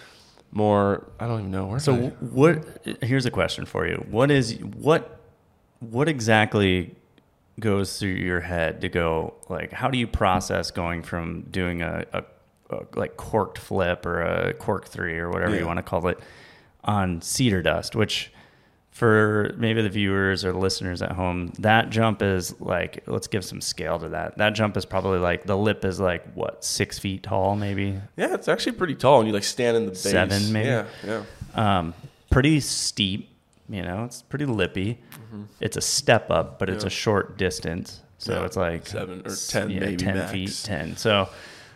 more. I don't even know where. So did I- what? Here's a question for you. What is what? What exactly goes through your head to go like? How do you process going from doing a, a, a like corked flip or a cork three or whatever Yeah. you want to call it on Cedar Dust, which for maybe the viewers or the listeners at home, that jump is like, let's give some scale to that. That jump is probably like, the lip is like, what, six feet tall maybe? yeah, it's actually pretty tall, and you like stand in the base. Seven, maybe? Yeah, yeah. Um, pretty steep, you know, it's pretty lippy. It's a step up, but it's Yeah. a short distance. So Yeah. it's like Seven or ten, yeah, maybe ten max. feet, ten. So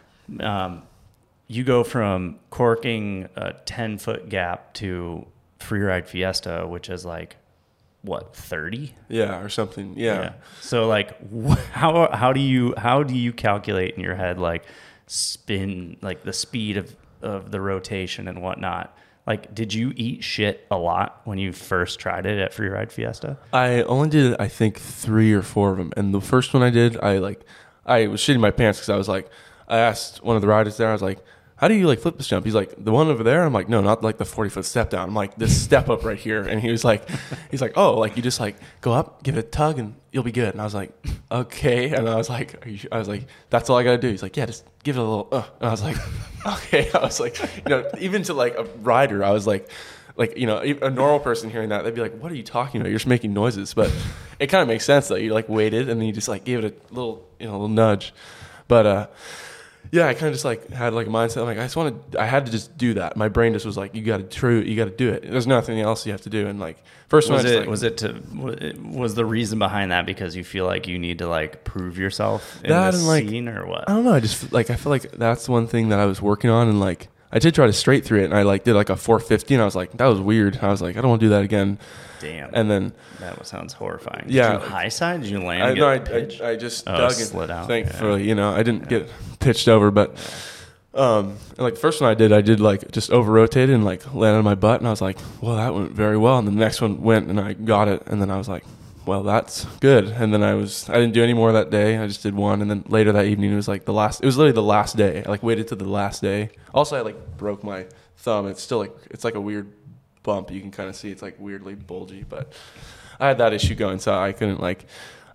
um, you go from corking a ten foot gap to Free Ride Fiesta, which is like what, thirty? Yeah, or something. Yeah. So like, wh- how how do you how do you calculate in your head like spin, like the speed of of the rotation and whatnot? Like, did you eat shit a lot when you first tried it at Free Ride Fiesta? I only did, I think, three or four of them. And the first one I did, I like, I was shitting my pants because I was like, I asked one of the riders there, I was like, how do you like flip this jump? He's like, the one over there? I'm like, no, not like the forty foot step down. I'm like, this step up right here. And he was like, he's like, oh, like you just like go up, give it a tug, and you'll be good. And I was like, okay. And I was like, are you, I was like, that's all I got to do. He's like, yeah, just give it a little, uh. And I was like, okay. I was like, you know, even to like a rider, I was like, like, you know, a normal person hearing that, they'd be like, what are you talking about? You're just making noises. But it kind of makes sense though. You like waited and then you just like gave it a little, you know, a little nudge. But, uh, yeah, I kind of just like had like a mindset. I'm like, I just want to, I had to just do that. My brain just was like, you got to true, you got to do it. There's nothing else you have to do. And like, first one, Was I just, it like, was it to wa- it- was the reason behind that because you feel like you need to like prove yourself in That this and, like, scene or what? I don't know. I just like, I feel like that's one thing that I was working on. And like, I did try to straight through it and I like did like a four fifty and I was like, that was weird. I was like, I don't want to do that again. Damn, And then, that sounds horrifying. Yeah. Did you high side? Did you land? I, and no, I, get pitched? I, I just Oh, dug slid and out, thankfully, you know, I didn't get pitched over, but, um, and like the first one I did, I did like just over rotated and like landed on my butt and I was like, well, that went very well. And then the next one went and I got it. And then I was like, well, that's good. And then I was, I didn't do any more that day. I just did one. And then later that evening, it was like the last, it was literally the last day. I like waited to the last day. Also, I like broke my thumb. It's still like, it's like a weird bump. You can kind of see it's like weirdly bulgy, but I had that issue going. So I couldn't like,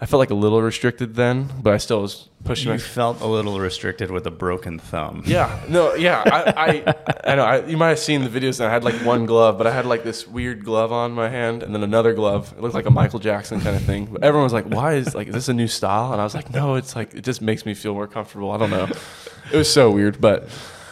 I felt like a little restricted then, but I still was pushing. You my, felt a little restricted with a broken thumb. Yeah, no, yeah. I, I, I know. I, you might have seen the videos. And I had like one glove, but I had like this weird glove on my hand, and then another glove. It looked like a Michael Jackson kind of thing. But everyone was like, "Why is like is this a new style?" And I was like, "No, it's like it just makes me feel more comfortable." I don't know. It was so weird, but,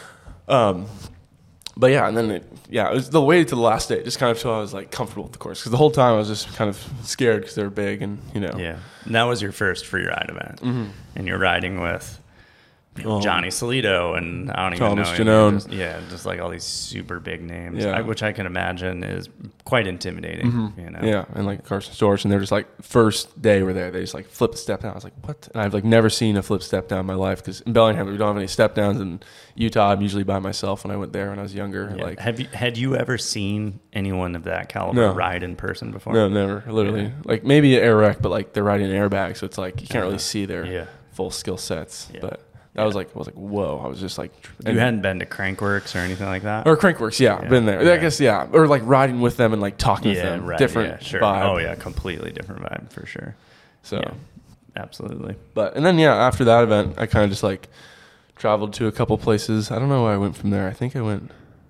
um, but yeah. And then it, yeah, it was the way to the last day, just kind of till I was like comfortable with the course, because the whole time I was just kind of scared because they were big and you know. Yeah, and that was your first free ride event, Mm-hmm. and you're riding with you know, Oh. Johnny Solito and I don't Thomas even know. Janone. Just, yeah, just like all these super big names, Yeah. I, which I can imagine is quite intimidating. You know. Yeah, and like Carson Storch, and they're just like first day we're there, they just like flip a step down. I was like, what? And I've like never seen a flip step down in my life because in Bellingham we don't have any step downs. In Utah, I'm usually by myself when I went there when I was younger. Yeah. Like, Have you had you ever seen anyone of that caliber No. ride in person before? no, never, literally. Yeah. Like maybe an air wreck, but like they're riding an airbag, so it's like you can't really see their Yeah. full skill sets. Yeah. But that was like, I was like, whoa! I was just like, You hadn't been to Crankworks or anything like that? or Crankworks, yeah, Yeah. been there. Yeah. I guess, yeah, or like riding with them and like talking with yeah, them, right. different yeah, sure. vibe. Oh yeah, completely different vibe for sure. So. Yeah, absolutely. But and then yeah, after that event, I kind of just like traveled to a couple places. I don't know where I went from there. I think I went.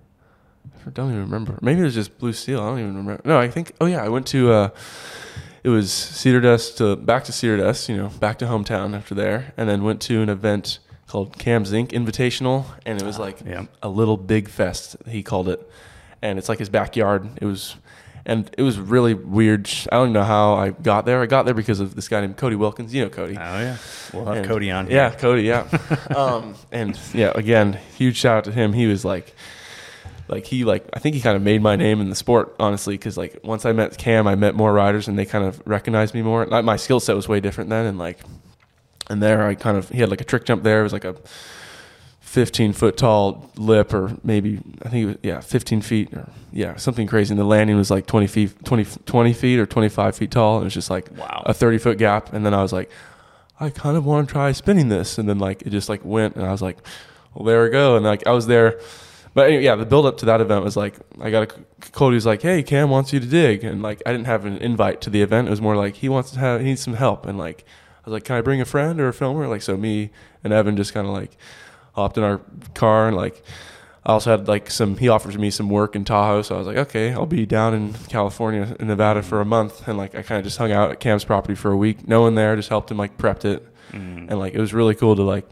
I don't even remember. Maybe it was just Blue Seal. I don't even remember. No, I think. Oh yeah, I went to. Uh, it was Cedar Dust to back to Cedar Dust. You know, back to hometown after there, and then went to an event called Cam's Inc Invitational, and it was like yeah. a little big fest. He called it, and it's like his backyard. It was. And it was really weird. I don't even know how I got there. I got there because of this guy named Cody Wilkins. You know Cody. Oh yeah, we'll have And- Cody on here. Yeah, Cody. Yeah. um, and yeah, again, huge shout out to him. He was like, like he like I think he kind of made my name in the sport, honestly, because like once I met Cam, I met more riders, and they kind of recognized me more. Like, my skill set was way different then, and like, and there I kind of he had like a trick jump there. It was like a fifteen foot tall lip, or maybe I think it was, yeah, fifteen feet, or yeah, something crazy. And the landing was like twenty feet, twenty, twenty feet or twenty-five feet tall. And it was just like Wow. a thirty foot gap. And then I was like, I kind of want to try spinning this. And then like it just like went, and I was like, well, there we go. And like I was there. But anyway, yeah, the build up to that event was like, I got a, Cody was like, hey, Cam wants you to dig. And like, I didn't have an invite to the event. It was more like, he wants to have, he needs some help. And like, I was like, can I bring a friend or a filmer? Like, so me and Evan just kind of like hopped in our car, and like, I also had like some, he offers me some work in Tahoe. So I was like, okay, I'll be down in California, in Nevada for a month. And like, I kind of just hung out at Cam's property for a week. No one there, just helped him, like prepped it. Mm. And like, it was really cool to like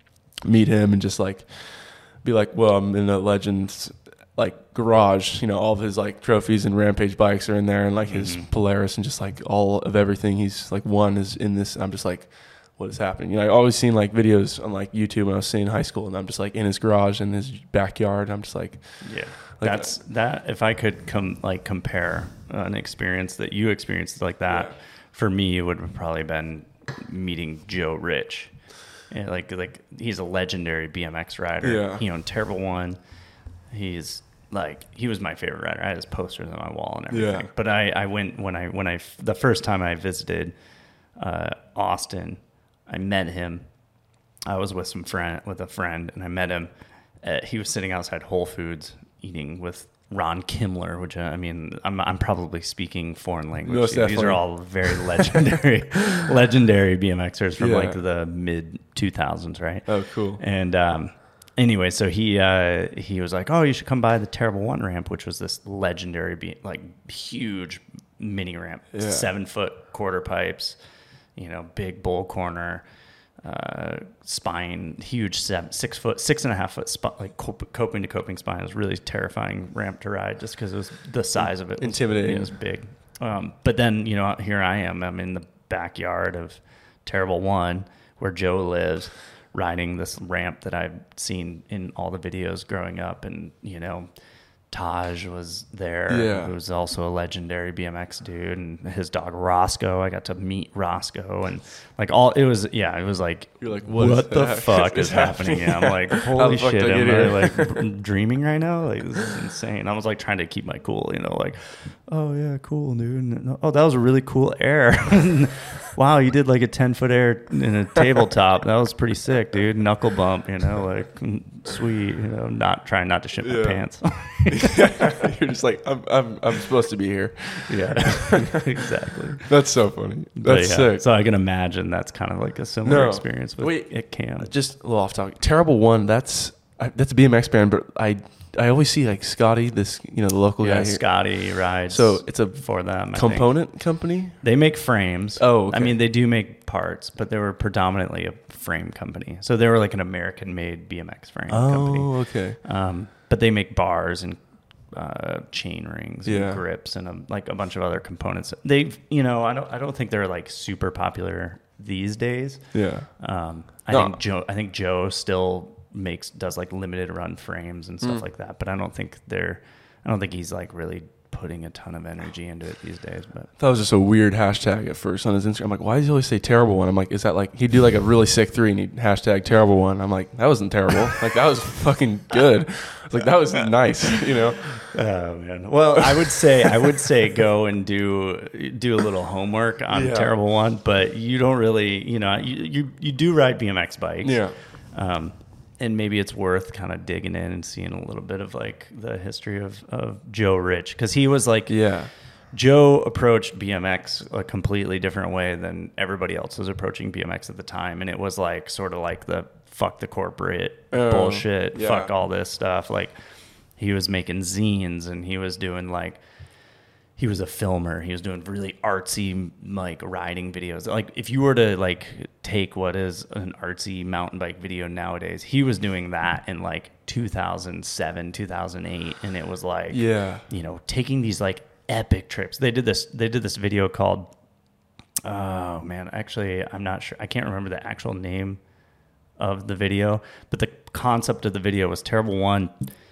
meet him and just like be like, well, I'm in a Legends like garage, you know, all of his like trophies and Rampage bikes are in there, and like his Mhm. Polaris, and just like all of everything he's like won is in this. I'm just like, what is happening? You know, I always seen like videos on like YouTube when I was in high school, and I'm just like in his garage in his backyard. I'm just like, Yeah, Like- that's that. If I could come like compare an experience that you experienced like that, Yeah. for me, it would have probably been meeting Joe Rich. Yeah, like like he's a legendary B M X rider. Yeah. He owned Terrible One. He's like he was my favorite rider. I had his posters on my wall and everything. Yeah. But I, I went when I when I the first time I visited uh, Austin, I met him. I was with some friend with a friend, and I met him. Uh, he was sitting outside Whole Foods eating with Ron Kimmler, which uh, I mean, I'm I'm probably speaking foreign language. Most These definitely. are all very legendary, legendary B M Xers from Yeah. like the mid two thousands, right? oh, cool. And um, anyway, so he uh, he was like, "Oh, you should come by the Terrible One ramp," which was this legendary, be- like huge mini ramp, Yeah. seven foot quarter pipes, you know, big bull corner, uh, spine, huge seven, six foot, six and a half foot, sp- like cop- coping to coping spine. It was really terrifying ramp to ride just because it was the size of it. Was, Intimidating. It was big. Um, but then, you know, here I am. I'm in the backyard of Terrible One, where Joe lives, riding this ramp that I've seen in all the videos growing up. And, you know, Taj was there, Yeah. who was also a legendary B M X dude, and his dog Roscoe. I got to meet Roscoe, and like all it was, yeah, it was like, You're like, what, what is the that- fuck is is happening? happening? Yeah, I'm like, How holy the fuck shit, did I am get I here? like dreaming right now? Like, this is insane. I was like trying to keep my cool, you know, like, oh yeah, cool, dude. And, oh, that was a really cool air. wow, you did like a ten foot air in a tabletop. That was pretty sick, dude. Knuckle bump, you know, like sweet, you know, not trying not to shit my Yeah. pants. You're just like, I'm, I'm, I'm supposed to be here. Yeah, exactly. That's so funny. But That's yeah, sick. so I can imagine that's kind of like a similar No. experience with Wait. it Cam. Just a little off topic. Terrible One. That's I, that's a B M X band, but I I always see like Scotty, this you know the local Yeah, guy here. Scotty rides. So it's a for them. I think. component company. They make frames. Oh, okay. I mean, they do make parts, but they were predominantly a frame company. So they were like an American-made B M X frame company. Oh, okay. Um, but they make bars and uh, chain rings and Yeah. grips and a, like a bunch of other components. They, you know, I don't, I don't think they're like super popular these days. Yeah. Um, I No. think Joe, I think Joe still makes does like limited run frames and stuff Mm. like that. But I don't think they're, I don't think he's like really putting a ton of energy into it these days. But That was just a weird hashtag at first on his Instagram. I'm like, why does he always say terrible one? I'm like, is that like he'd do like a really sick three and he'd hashtag terrible one? I'm like, that wasn't terrible. Like that was fucking good. I was like, that was nice, you know? oh man. Well, I would say I would say go and do do a little homework on Yeah. Terrible One, but you don't really, you know, you you, you do ride B M X bikes. Yeah. Um, and maybe it's worth kind of digging in and seeing a little bit of like the history of, of Joe Rich. Because he was like, Yeah. Joe approached B M X a completely different way than everybody else was approaching B M X at the time. And it was like sort of like the fuck the corporate Oh, bullshit, yeah. fuck all this stuff. Like he was making zines and he was doing like, he was a filmer. He was doing really artsy like riding videos. Like if you were to like take what is an artsy mountain bike video nowadays, he was doing that in like two thousand seven, two thousand eight. And it was like, Yeah. you know, taking these like epic trips. They did this, they did this video called, oh man, actually, I'm not sure. I can't remember the actual name of the video, but the concept of the video was Terrible One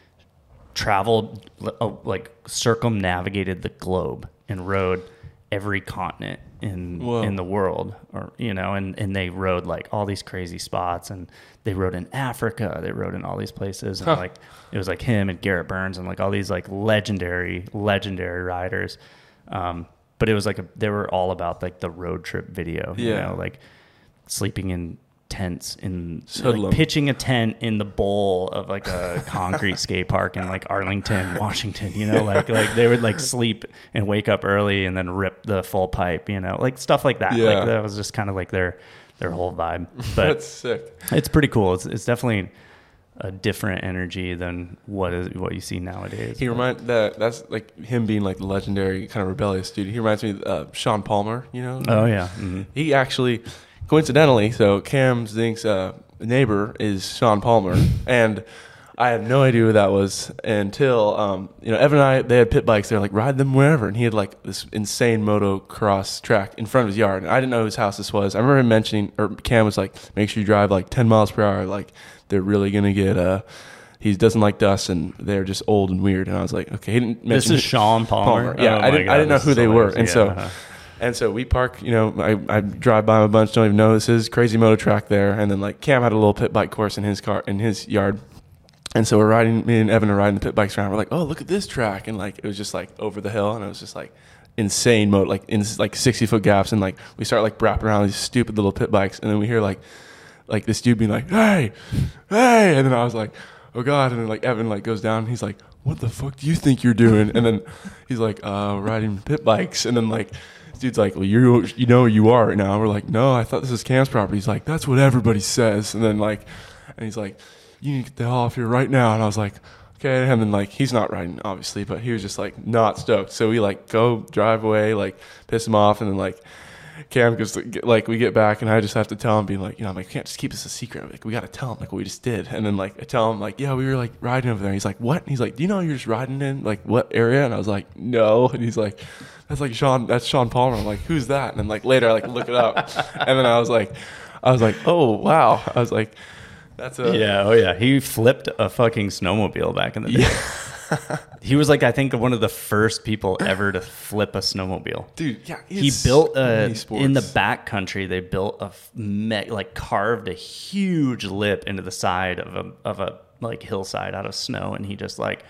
traveled, uh, like circumnavigated the globe and rode every continent in Whoa. in the world, or you know, and and they rode like all these crazy spots, and they rode in Africa, they rode in all these places, and Huh. like it was like him and Garrett Burns and like all these like legendary legendary riders, um, but it was like a, they were all about like the road trip video, you Yeah. know, like sleeping in tents in Hoodlum. like pitching a tent in the bowl of like a concrete skate park in like Arlington, Washington, you know, like like they would like sleep and wake up early and then rip the full pipe, you know, like stuff like that. Yeah. Like that was just kind of like their their whole vibe. But That's sick. it's pretty cool. It's it's definitely a different energy than what is what you see nowadays. He But- remind that that's like him being like the legendary kind of rebellious dude. He reminds me of uh, Sean Palmer, you know? Oh yeah. Mm-hmm. He actually, coincidentally, so Cam Zink's uh, neighbor is Sean Palmer, and I had no idea who that was until um, you know Evan and I. They had pit bikes. They're like ride them wherever, and he had like this insane motocross track in front of his yard. And I didn't know whose house this was. I remember him mentioning, or Cam was like, make sure you drive like ten miles per hour. Like they're really gonna get uh he doesn't like dust and they're just old and weird. And I was like, okay, he didn't mention This is Sean Palmer. Palmer. Yeah, Oh I my didn't God, I didn't know this who is they were. hilarious. And Yeah, so uh-huh. and so we park, you know, I, I drive by him a bunch, don't even know this is crazy moto track there. And then like Cam had a little pit bike course in his car in his yard. And so we're riding, me and Evan are riding the pit bikes around. We're like, oh, look at this track. And like, it was just like over the hill. And it was just like insane mode, like in like sixty foot gaps. And like, we start like wrapping around these stupid little pit bikes. And then we hear like, like this dude being like, hey, hey. And then I was like, oh God. And then like Evan like goes down and he's like, what the fuck do you think you're doing? And then he's like, uh, riding pit bikes. And then like, this dude's like, well, you you know where you are right now. We're like, no, I thought this was Cam's property. He's like, that's what everybody says. And then like, and he's like, you need to get the hell off here right now. And I was like, okay. And then like, he's not riding obviously, but he was just like not stoked. So we like go drive away, like piss him off. And then like Cam goes, like we get back and I just have to tell him being like, you know, I'm like, I can't just keep this a secret. I'm like, we got to tell him like what we just did. And then like, I tell him like, yeah, we were like riding over there. And he's like, what? And he's like, do you know you're just riding in like what area? And I was like, no. And he's like, that's like Sean, that's Sean Palmer. I'm like, who's that? And then like later I like look it up. And then I was like, I was like, oh wow. I was like, that's a, Yeah, oh yeah. He flipped a fucking snowmobile back in the day. yeah. He was like, I think, one of the first people ever to flip a snowmobile. Dude, yeah. He it's built so a many sports. in the back country. They built a f- me, like carved a huge lip into the side of a of a like hillside out of snow, and he just like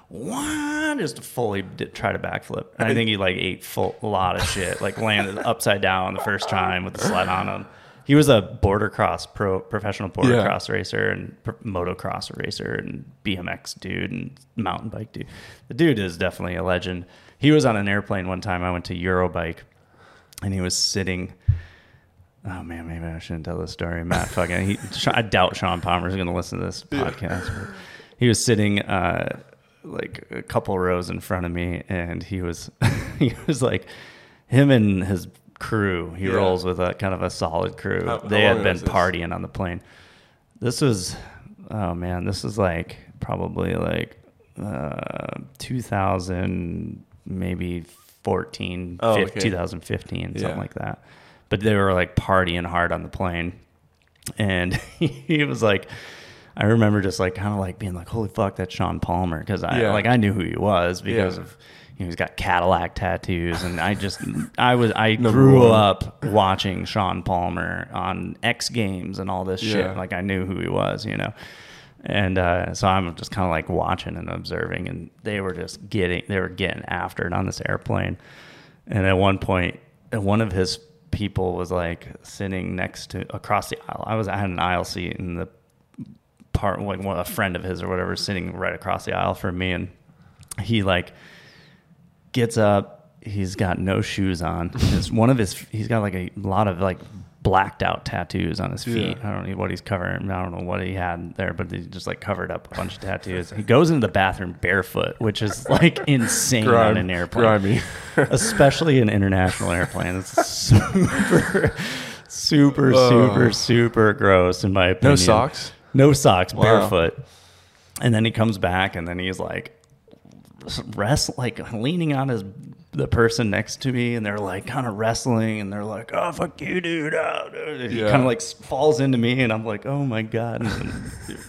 what? Just fully did, tried a backflip. And I think he like ate full, a lot of shit, like landed upside down the first time with the sled on him. He was a border cross pro professional border Yeah. cross racer and pr- motocross racer and B M X dude and mountain bike dude. The dude is definitely a legend. He was on an airplane one time. I went to Eurobike and he was sitting. Oh man, maybe I shouldn't tell this story. Matt fucking, he, I doubt Sean Palmer's going to listen to this podcast. But he was sitting uh, like a couple rows in front of me and he was, he was like, him and his crew, he Yeah. rolls with a kind of a solid crew. How- they how had long been was this? partying on the plane. This was, oh man, this was like probably like uh, two thousand, maybe fourteen, Oh, fif- okay. two thousand fifteen, something Yeah. like that. But they were like partying hard on the plane. And he was like, I remember just like kind of like being like, holy fuck, that's Sean Palmer. Because I Yeah. like I knew who he was because Yeah. of, you know, he's got Cadillac tattoos. And I just, I was, I Number grew one. up watching Sean Palmer on X Games and all this Yeah. shit. Like I knew who he was, you know. And uh, so I'm just kind of like watching and observing. And they were just getting, they were getting after it on this airplane. And at one point, one of his people was like sitting next to across the aisle. I was I had an aisle seat and the part like one, a friend of his or whatever sitting right across the aisle from me, and he like gets up. He's got no shoes on. His, one of his he's got like a lot of like blacked out tattoos on his feet. Yeah. I don't know what he's covering. I don't know what he had there, but he just like covered up a bunch of tattoos. He goes into the bathroom barefoot, which is like insane Grime, on an airplane. grimy. Especially an international airplane. It's super, super, Oh. super, super gross in my opinion. No socks? No socks, Wow. barefoot. And then he comes back and then he's like, rest, like leaning on his the person next to me, and they're like kind of wrestling, and they're like, "Oh fuck you, dude!" Oh, dude. He Yeah. kind of like falls into me, and I'm like, "Oh my god!" And then,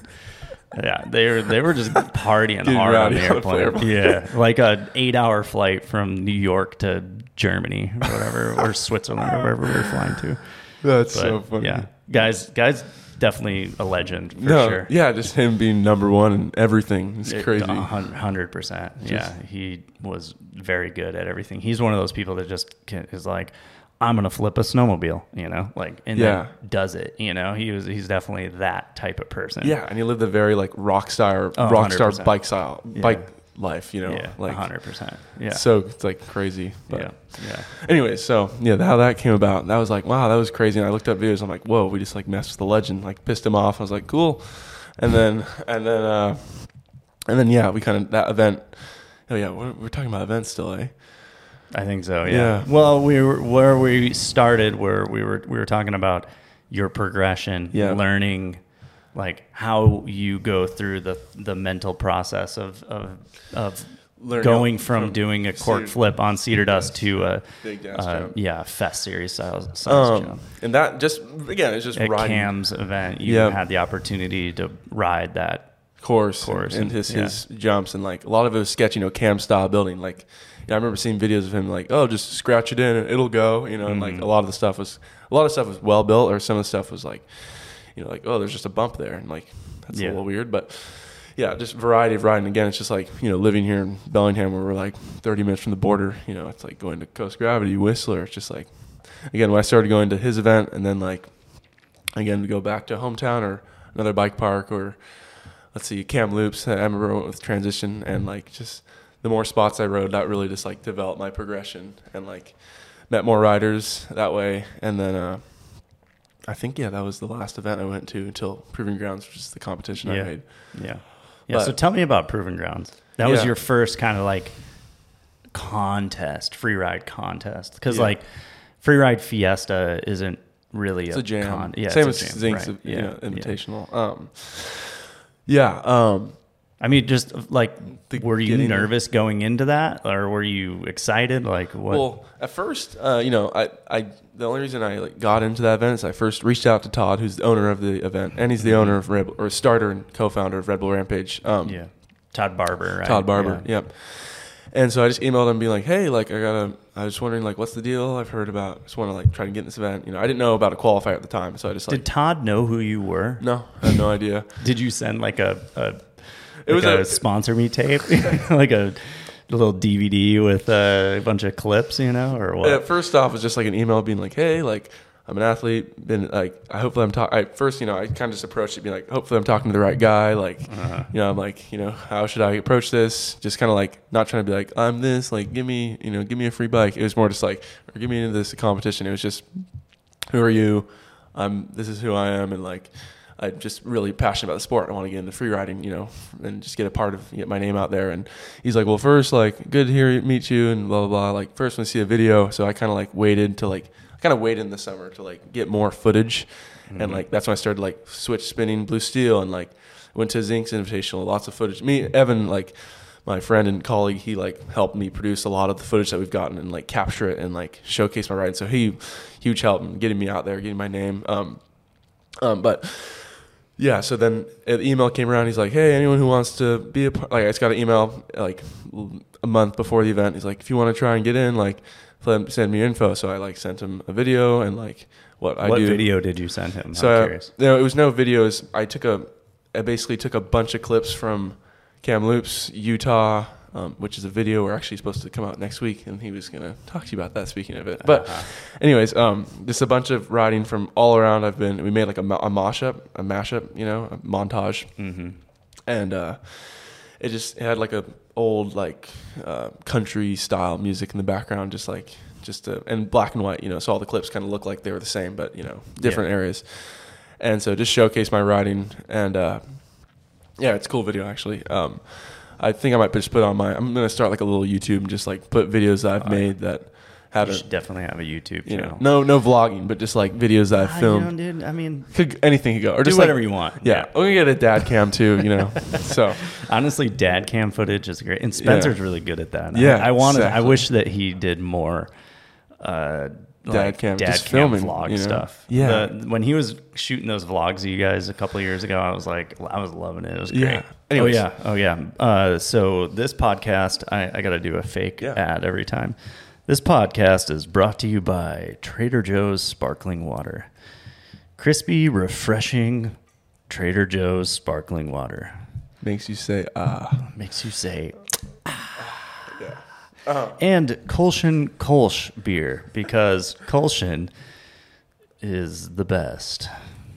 yeah, they were they were just partying Getting hard on the rowdy on the airplane. airplane. Yeah, like a eight hour flight from New York to Germany or whatever, or Switzerland or wherever we were flying to. That's But, so funny. Yeah, guys, guys, definitely a legend for no, sure. yeah, just him being number one in everything. It's crazy. A hun- hundred percent. Yeah, he was very good at everything. He's one of those people that just can, is like, I'm gonna flip a snowmobile, you know, like, and Yeah. then does it. You know, he was he's definitely that type of person. Yeah, and he lived a very like rock star, Oh, rock star one hundred percent. bike style, Yeah. bike life. You know, yeah, like hundred percent. Yeah, so it's like crazy. But yeah, yeah. anyway, so yeah, how that came about, that was like, wow, that was crazy. And I looked up videos. I'm like, whoa, we just like messed with the legend, like pissed him off. I was like, cool. And then and then uh, and then yeah, we kind of that event. Oh yeah, we're, we're talking about events still, eh? I think so. Yeah. Yeah. Well, we were where we started, where we were we were talking about your progression, Yeah. learning, like how you go through the the mental process of of of Learning going how- from, from doing a cork cedar- flip on cedar dust to a Big dance uh, jump. yeah fest series style size Um, jump. and that just again, it's just At riding Cam's event, you Yeah. had the opportunity to ride that. course, Course, and, and- his yeah. his jumps, and like a lot of it was sketchy, you know, Cam style building. Like, you know, I remember seeing videos of him like, oh, just scratch it in and it'll go, you know, and Mm-hmm. like a lot of the stuff was a lot of stuff was well built, or some of the stuff was like, you know, like, oh, there's just a bump there, and like that's Yeah. a little weird, but yeah, just variety of riding. Again, it's just like, you know, living here in Bellingham where we're like thirty minutes from the border, you know, it's like going to Coast Gravity, Whistler. It's just like, again, when I started going to his event, and then like, again, we go back to hometown or another bike park, or let's see, Cam Loops. I remember I went with Transition, and like just the more spots I rode, that really just like developed my progression, and like met more riders that way. And then uh, I think, yeah, that was the last event I went to until Proving Grounds, which is the competition Yeah. I made. Yeah. Yeah. But- so tell me about Proven Grounds. That was Yeah. your first kind of like contest, free ride contest. Because Yeah. like Free Ride Fiesta isn't really It's a jam. Con- yeah, Same it's as a jam, Zink's, right. you Yeah, know, yeah. Invitational. Um, yeah. Um, I mean, just like, The were you getting- nervous going into that, or were you excited? Like, what? Well, at first, uh, you know, I, I, the only reason I like got into that event is I first reached out to Todd, who's the owner of the event, and he's the owner of Red Bull, or starter and co-founder of Red Bull Rampage. Um, yeah, Todd Barber, right? Todd Barber. Yeah. Yep. And so I just emailed him being like, hey, like I gotta, I was wondering like, what's the deal? I've heard about, just want to like try to get in this event. You know, I didn't know about a qualifier at the time, so I just like, Did Todd know who you were? no, I had no idea. Did you send like a, a It like was a, a sponsor me tape, like a little D V D with uh, a bunch of clips, you know, or what? At first off, it was just like an email being like, "Hey, like I'm an athlete. Been like, I hopefully I'm talking." I first, you know, I kind of just approached it being like, "Hopefully I'm talking to the right guy." Like, Uh-huh. you know, I'm like, you know, how should I approach this? Just kind of like not trying to be like, "I'm this." Like, give me, you know, give me a free bike. It was more just like, or give me into this competition. It was just, who are you? I'm. This is who I am, and like, I'm just really passionate about the sport. I want to get into free riding, you know, and just get a part of, get my name out there. And he's like, well, first, like, good to hear meet you, and blah blah blah. Like, first, want to see a video. So I kind of like waited to like, I kind of waited in the summer to like get more footage, mm-hmm. and like that's when I started like switch spinning Blue Steel, and like went to Zinks Invitational, lots of footage. Me, Evan, like my friend and colleague, he like helped me produce a lot of the footage that we've gotten and like capture it and like showcase my riding. So he, huge help in getting me out there, getting my name. Um, um, but. Yeah, so then an email came around. He's like, hey, anyone who wants to be a part, like I just got an email like a month before the event. He's like, if you want to try and get in, like send me your info. So I like sent him a video and like what I what do. What video did you send him? So I'm uh, curious. You know, it was no videos. I took a, I basically took a bunch of clips from Kamloops, Utah, um, which is a video we're actually supposed to come out next week, and he was going to talk to you about that, speaking of it. But uh-huh. anyways, um, just a bunch of riding from all around. I've been, we made like a, a mashup, a mashup, you know, a montage. Mm-hmm. And uh, it just it had like a old like uh, country style music in the background, just like, just uh, and black and white, you know, so all the clips kind of look like they were the same, but, you know, different yeah. areas. And so just showcase my riding, and uh, yeah, it's a cool video actually. Um, I think I might just put on my, I'm going to start like a little YouTube and just like put videos that I've oh, made that have You should definitely have a YouTube you channel. know, no, no vlogging, but just like videos that I've filmed. You know, dude, I mean, could, anything could go. Or do just whatever like, you want. Yeah. yeah. I'm going to get a dad cam too, you know, so. Honestly, dad cam footage is great. And Spencer's yeah. really good at that. Yeah. I, I wanted, exactly. I wish that he did more, uh, dad like cam, dad just cam filming vlog you know? stuff. Yeah. The, when he was shooting those vlogs of you guys a couple of years ago, I was like, I was loving it. It was great. Yeah. Oh Anyways. yeah. Oh yeah. Uh, so this podcast, I, I got to do a fake yeah. ad every time. This podcast is brought to you by Trader Joe's Sparkling Water. Crispy, refreshing Trader Joe's Sparkling Water. Makes you say, ah. Makes you say, yeah. Uh-huh. And Kolsch Kolsch beer, because Kolsch is the best.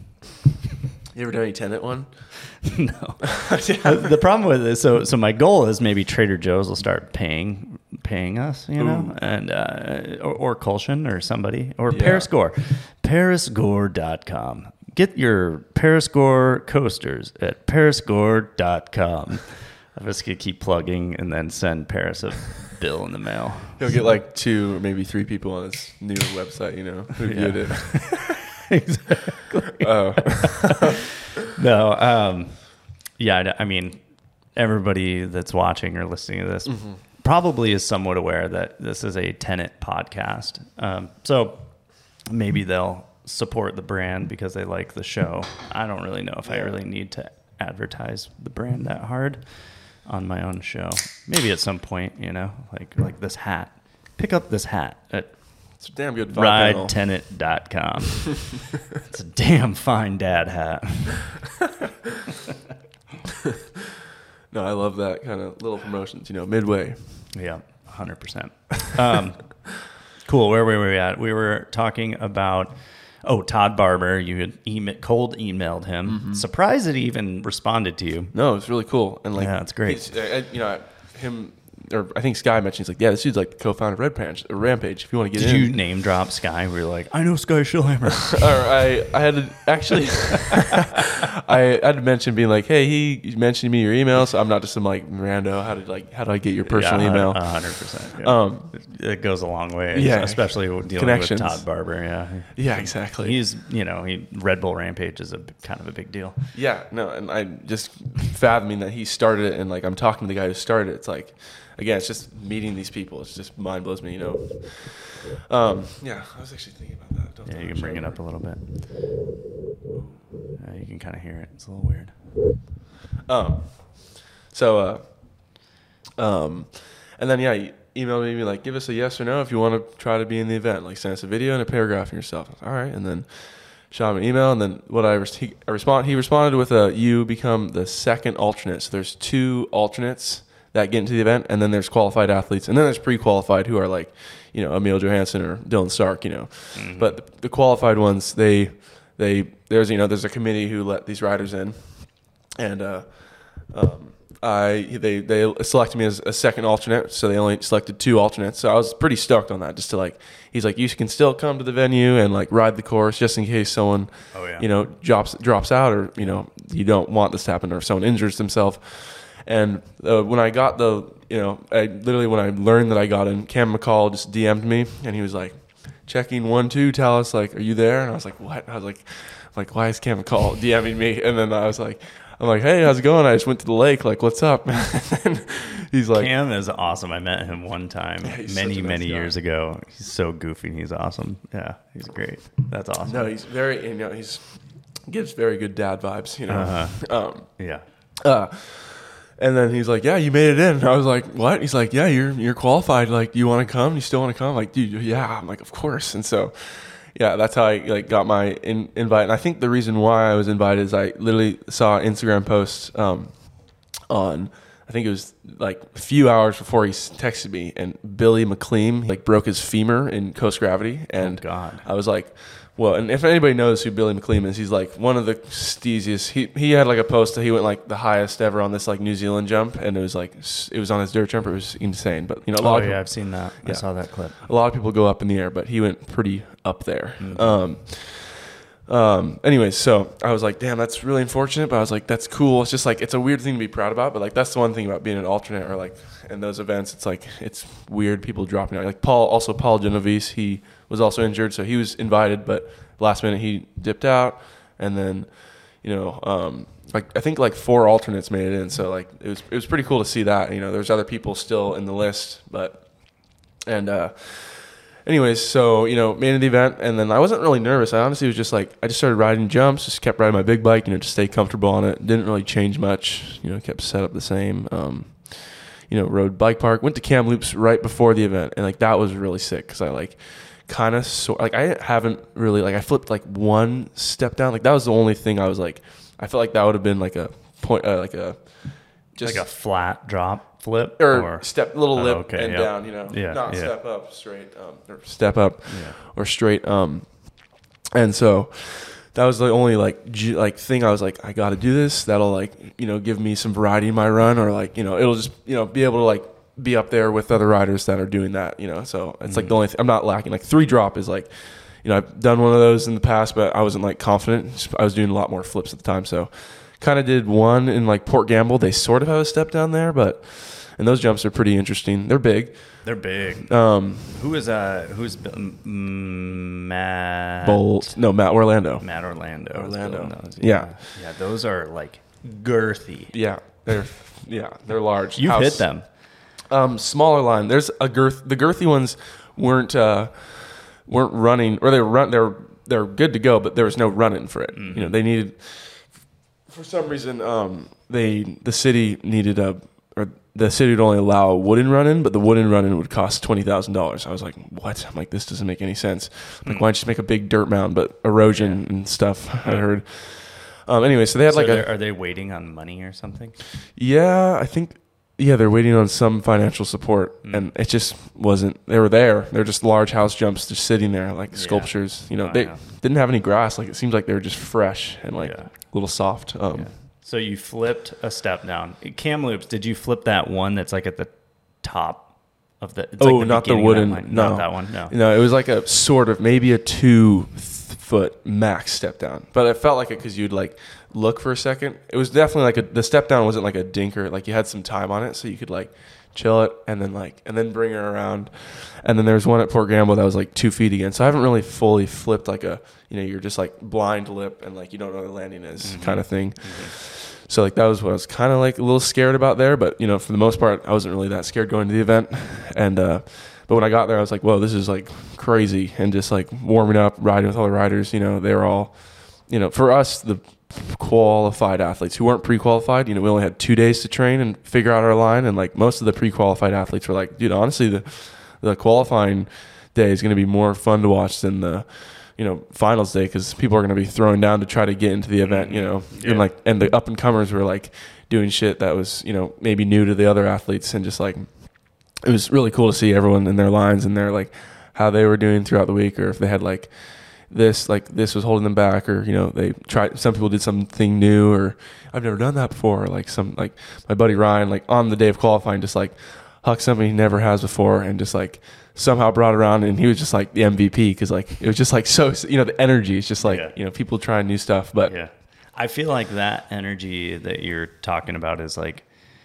You ever done any tenant one? No. The problem with it, so so my goal is maybe Trader Joe's will start paying paying us, you know, Ooh. and uh, or, or Kolsch or somebody, or yeah. Paris Gore, paris gore dot com. Get your Paris Gore coasters at paris gore dot com. I'm just gonna keep plugging and then send Paris a bill in the mail. He'll get like two or maybe three people on his new website, you know, who yeah. viewed it. Exactly. Oh. No, um, yeah, I mean, everybody that's watching or listening to this mm-hmm. probably is somewhat aware that this is a Tenet podcast. Um, so maybe they'll support the brand because they like the show. I don't really know if yeah. I really need to advertise the brand that hard on my own show. Maybe at some point, you know, like like this hat. Pick up this hat at it's a damn good ride tenet dot com. It's a damn fine dad hat. No, I love that kind of little promotions, you know, midway. Yeah, one hundred percent. Um, cool. Where were we at? We were talking about, oh, Todd Barber. You had email, cold emailed him. Mm-hmm. Surprised that he even responded to you. No, it's really cool. And like, yeah, it's great. I, you know, him... or I think Sky mentioned, he's like, yeah, this dude's like the co-founder of Red Page, or Rampage, if you want to get Did in. Did you name drop Sky? We were like, I know Sky Schillhammer. Or I, I had to, actually, I had to mention being like, hey, he mentioned me your email, so I'm not just some like rando. How did like, how do I get your personal yeah, email? one hundred percent. Yeah. Um, it goes a long way, yeah, especially dealing with Todd Barber. Yeah, yeah, exactly. He's, you know, he Red Bull Rampage is a kind of a big deal. Yeah, no, and I just fathoming that he started it, and like I'm talking to the guy who started it. It's like, again, it's just meeting these people. It's just mind blows me, you know. Um, yeah, I was actually thinking about that. Don't yeah, you can bring it up a little bit. Uh, you can kind of hear it. It's a little weird. Um, so, uh, um, and then yeah, you emailed me like, give us a yes or no if you want to try to be in the event. Like, send us a video and a paragraph of yourself. All right, and then shot him an email, and then what I, res- he, I respond, he responded with a, you become the second alternate. So there's two alternates that get into the event, and then there's qualified athletes, and then there's pre-qualified who are like, you know, Emil Johansson or Dylan Stark, you know. Mm-hmm. But the, the qualified ones, they, they, there's, you know, there's a committee who let these riders in, and uh, um, I, they, they selected me as a second alternate, so they only selected two alternates. So I was pretty stoked on that, just to like, he's like, you can still come to the venue and like ride the course just in case someone, oh, yeah. you know, drops drops out, or you know, you don't want this to happen, or if someone injures themselves. And uh, when I got the, you know, I literally when I learned that I got in, Cam McCall just D M'd me, and he was like, checking one, two, Tallis, like, are you there? And I was like, what? I was like, like, why is Cam McCall DMing me? And then I was like, I'm like, hey, how's it going? I just went to the lake. Like, what's up? And he's like, Cam is awesome. I met him one time yeah, many, nice many guy. years ago. He's so goofy. He's awesome. Yeah, he's great. That's awesome. No, he's very, you know, he's gives very good dad vibes, you know. Uh-huh. Um, yeah. uh, and then he's like, yeah, you made it in. And I was like, what? He's like, yeah, you're you're qualified. Like, do you want to come? You still want to come? Like, dude, yeah. I'm like, of course. And so, yeah, that's how I like got my in, invite. And I think the reason why I was invited is I literally saw an Instagram post um, on, I think it was like a few hours before he texted me, and Billy McLean like broke his femur in Coast Gravity. And oh, God. I was like, well, and if anybody knows who Billy McLean is, he's like one of the steeziest. He he had like a post that he went like the highest ever on this like New Zealand jump, and it was like it was on his dirt jumper. It was insane. But you know, a lot Oh, of yeah, people, I've seen that. Yeah. I saw that clip. a lot of people go up in the air, but he went pretty up there. Mm-hmm. Um, um, anyways, so I was like, damn, that's really unfortunate, but I was like, that's cool. It's just like, it's a weird thing to be proud about, but like, that's the one thing about being an alternate, or like in those events, it's like, it's weird people dropping out. Like Paul, also Paul Genovese, he was also injured, so he was invited, but last minute he dipped out. And then, you know, um, like, I think like four alternates made it in. So like, it was, it was pretty cool to see that, you know, there's other people still in the list, but, and, uh, anyways, so, you know, made it the event, and then I wasn't really nervous. I honestly was just like, I just started riding jumps, just kept riding my big bike, you know, to stay comfortable on it. Didn't really change much, you know, kept set up the same. Um, you know, rode bike park, went to Kamloops right before the event, and like that was really sick because I like kind of so like I haven't really like I flipped like one step down. Like that was the only thing I was like, I felt like that would have been like a point, uh, like a just Like a flat drop flip? or, Or step little Oh, lip okay, and yep. down, you know, Yeah, not yeah. step up straight, um, or step up Yeah. or straight. Um, and so that was the only like G, like thing I was like, I got to do this. That'll like, you know, give me some variety in my run, or like, you know, it'll just, you know, be able to like be up there with other riders that are doing that, you know. So it's like the only thing I'm not lacking. Like three drop is like, you know, I've done one of those in the past, but I wasn't like confident. I was doing a lot more flips at the time. So kind of did one in like Port Gamble. They sort of have a step down there, but, and those jumps are pretty interesting. They're big. They're big. Um, Who is uh who's mm, Matt Bolt. No, Matt Orlando. Matt Orlando. is Orlando. building those. Yeah. Yeah, those are like girthy. Yeah. They're, yeah, they're large. You've House- hit them. Um, smaller line. There's a girth. The girthy ones weren't uh, weren't running, or they were run. They're they're good to go, but there was no running for it. Mm-hmm. You know, they needed for some reason. Um, they the city needed a, or the city would only allow a wooden run-in, but the wooden run-in would cost twenty thousand dollars. I was like, what? I'm like, this doesn't make any sense. I'm like, why don't you just make a big dirt mound, but erosion Yeah. and stuff. I heard. Um, anyway, so they had So like they're- a are they waiting on money or something? yeah, I think. Yeah, they're waiting on some financial support, Mm. and it just wasn't. They were there. They're just large house jumps, just sitting there like Yeah. sculptures. You know, Oh, they yeah. didn't have any grass. Like it seems like they were just fresh and like Yeah. a little soft. Um, Yeah. So you flipped a step down. Kamloops, did you flip that one that's like at the top of the? It's Oh, like the not the beginning of that wooden- line? no. Not that one. No. No, it was like a sort of maybe a two th- foot max step down, but it felt like it because you'd like look for a second. It was definitely like a the step down wasn't like a dinker. Like you had some time on it, so you could like chill it and then like and then bring her around. And then there's one at Port Gamble that was like two feet again. So I haven't really fully flipped like a you know you're just like blind lip and like you don't know where the landing is Mm-hmm. kind of thing. So like that was what I was kind of like a little scared about there, but you know for the most part I wasn't really that scared going to the event. And uh, but when I got there I was like, whoa, this is like crazy, and just like warming up, riding with all the riders. You know they were all, you know for us the qualified athletes who weren't pre-qualified. You know we only had two days to train and figure out our line, and like most of the pre-qualified athletes were like, dude, honestly the the qualifying day is going to be more fun to watch than the you know, finals day, because people are going to be throwing down to try to get into the event, you know, yeah. and like, and the up and comers were like doing shit that was, you know, maybe new to the other athletes, and just like, it was really cool to see everyone in their lines and their like how they were doing throughout the week, or if they had like this, like this was holding them back, or, you know, they tried, some people did something new, or I've never done that before. Or like some, like my buddy Ryan, like on the day of qualifying, just like hucked something he never has before, and just like somehow brought it around, and he was just like the M V P, because like it was just like so, you know, the energy is just like, yeah. you know, people trying new stuff. But yeah, I feel like that energy that you're talking about is like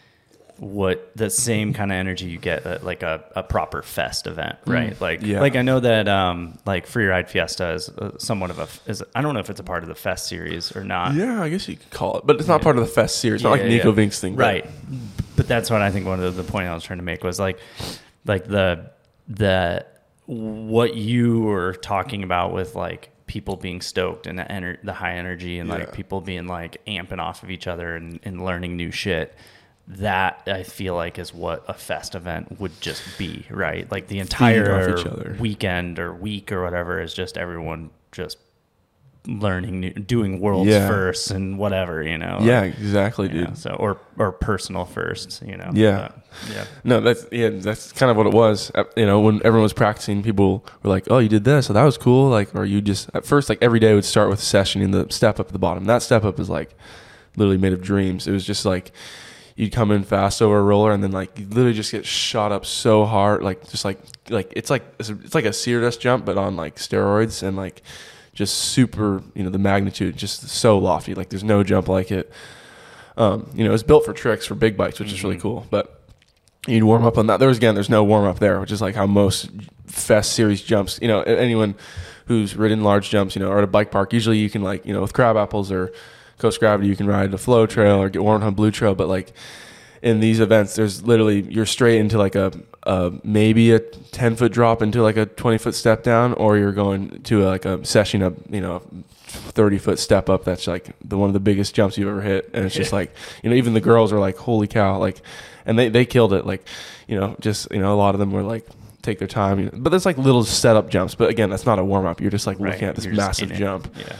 what the same kind of energy you get at like a, a proper fest event, right? Mm, like, yeah. like I know that um, like Free Ride Fiesta is somewhat of a, is I don't know if it's a part of the fest series or not. Yeah, I guess you could call it, but it's not yeah. part of the fest series. It's yeah, not like Nico yeah. Vink's thing, right? But that's what I think one of the, the point I was trying to make was like, like the the what you were talking about with like people being stoked and the, ener- the high energy and yeah. like people being like amping off of each other and, and learning new shit. That I feel like is what a fest event would just be, right? Like the entire weekend or week or whatever is just everyone just learning new, doing worlds yeah. first and whatever, you know. Yeah, like, exactly, dude. Know, so or or personal firsts, you know. Yeah, but, yeah. No, that's yeah, that's kind of what it was. You know, when everyone was practicing, people were like, "Oh, you did this, so that was cool." Like, or you just at first, like every day would start with a session in the step up at the bottom. That step up is like literally made of dreams. It was just like, you'd come in fast over a roller, and then like you literally just get shot up so hard, like just like like it's like it's, a, it's like a sear dust jump, but on like steroids, and like just super, you know, the magnitude just so lofty. Like there's no jump like it. Um, you know, it's built for tricks for big bikes, which mm-hmm. is really cool. But you'd warm up on that. There was again, there's no warm up there, which is like how most fest series jumps. You know, anyone who's ridden large jumps, you know, or at a bike park, usually you can like, you know, with Crab Apples or Coast Gravity, you can ride a flow trail or get warmed on Blue Trail, but like in these events, there's literally, you're straight into like a, a maybe a ten foot drop into like a twenty foot step down, or you're going to a, like a session of, you know, thirty foot step up. That's like the one of the biggest jumps you've ever hit, and it's just like, you know, even the girls are like, holy cow, like, and they they killed it. Like, you know, just, you know, a lot of them were like, take their time, you know, but there's like little setup jumps. But again, that's not a warm up. You're just like right. looking at this massive jump. Yeah.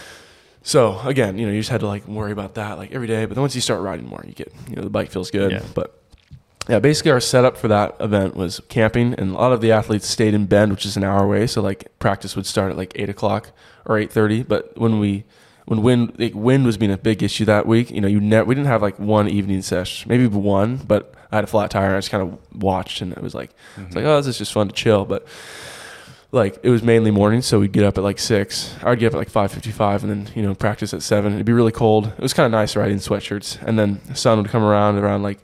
So again, you know, you just had to like worry about that like every day. But then once you start riding more, you get, you know, the bike feels good. Yeah. But yeah, basically our setup for that event was camping, and a lot of the athletes stayed in Bend, which is an hour away. So like practice would start at like eight o'clock or eight thirty. But when we when wind like wind was being a big issue that week, you know, you ne- we didn't have like one evening session, maybe one, but I had a flat tire and I just kind of watched, and it was like mm-hmm. it's like, oh, this is just fun to chill. But like it was mainly morning, so we'd get up at like six. I'd get up at like five fifty-five, and then, you know, practice at seven. It'd be really cold. It was kind of nice riding in sweatshirts, and then the sun would come around around like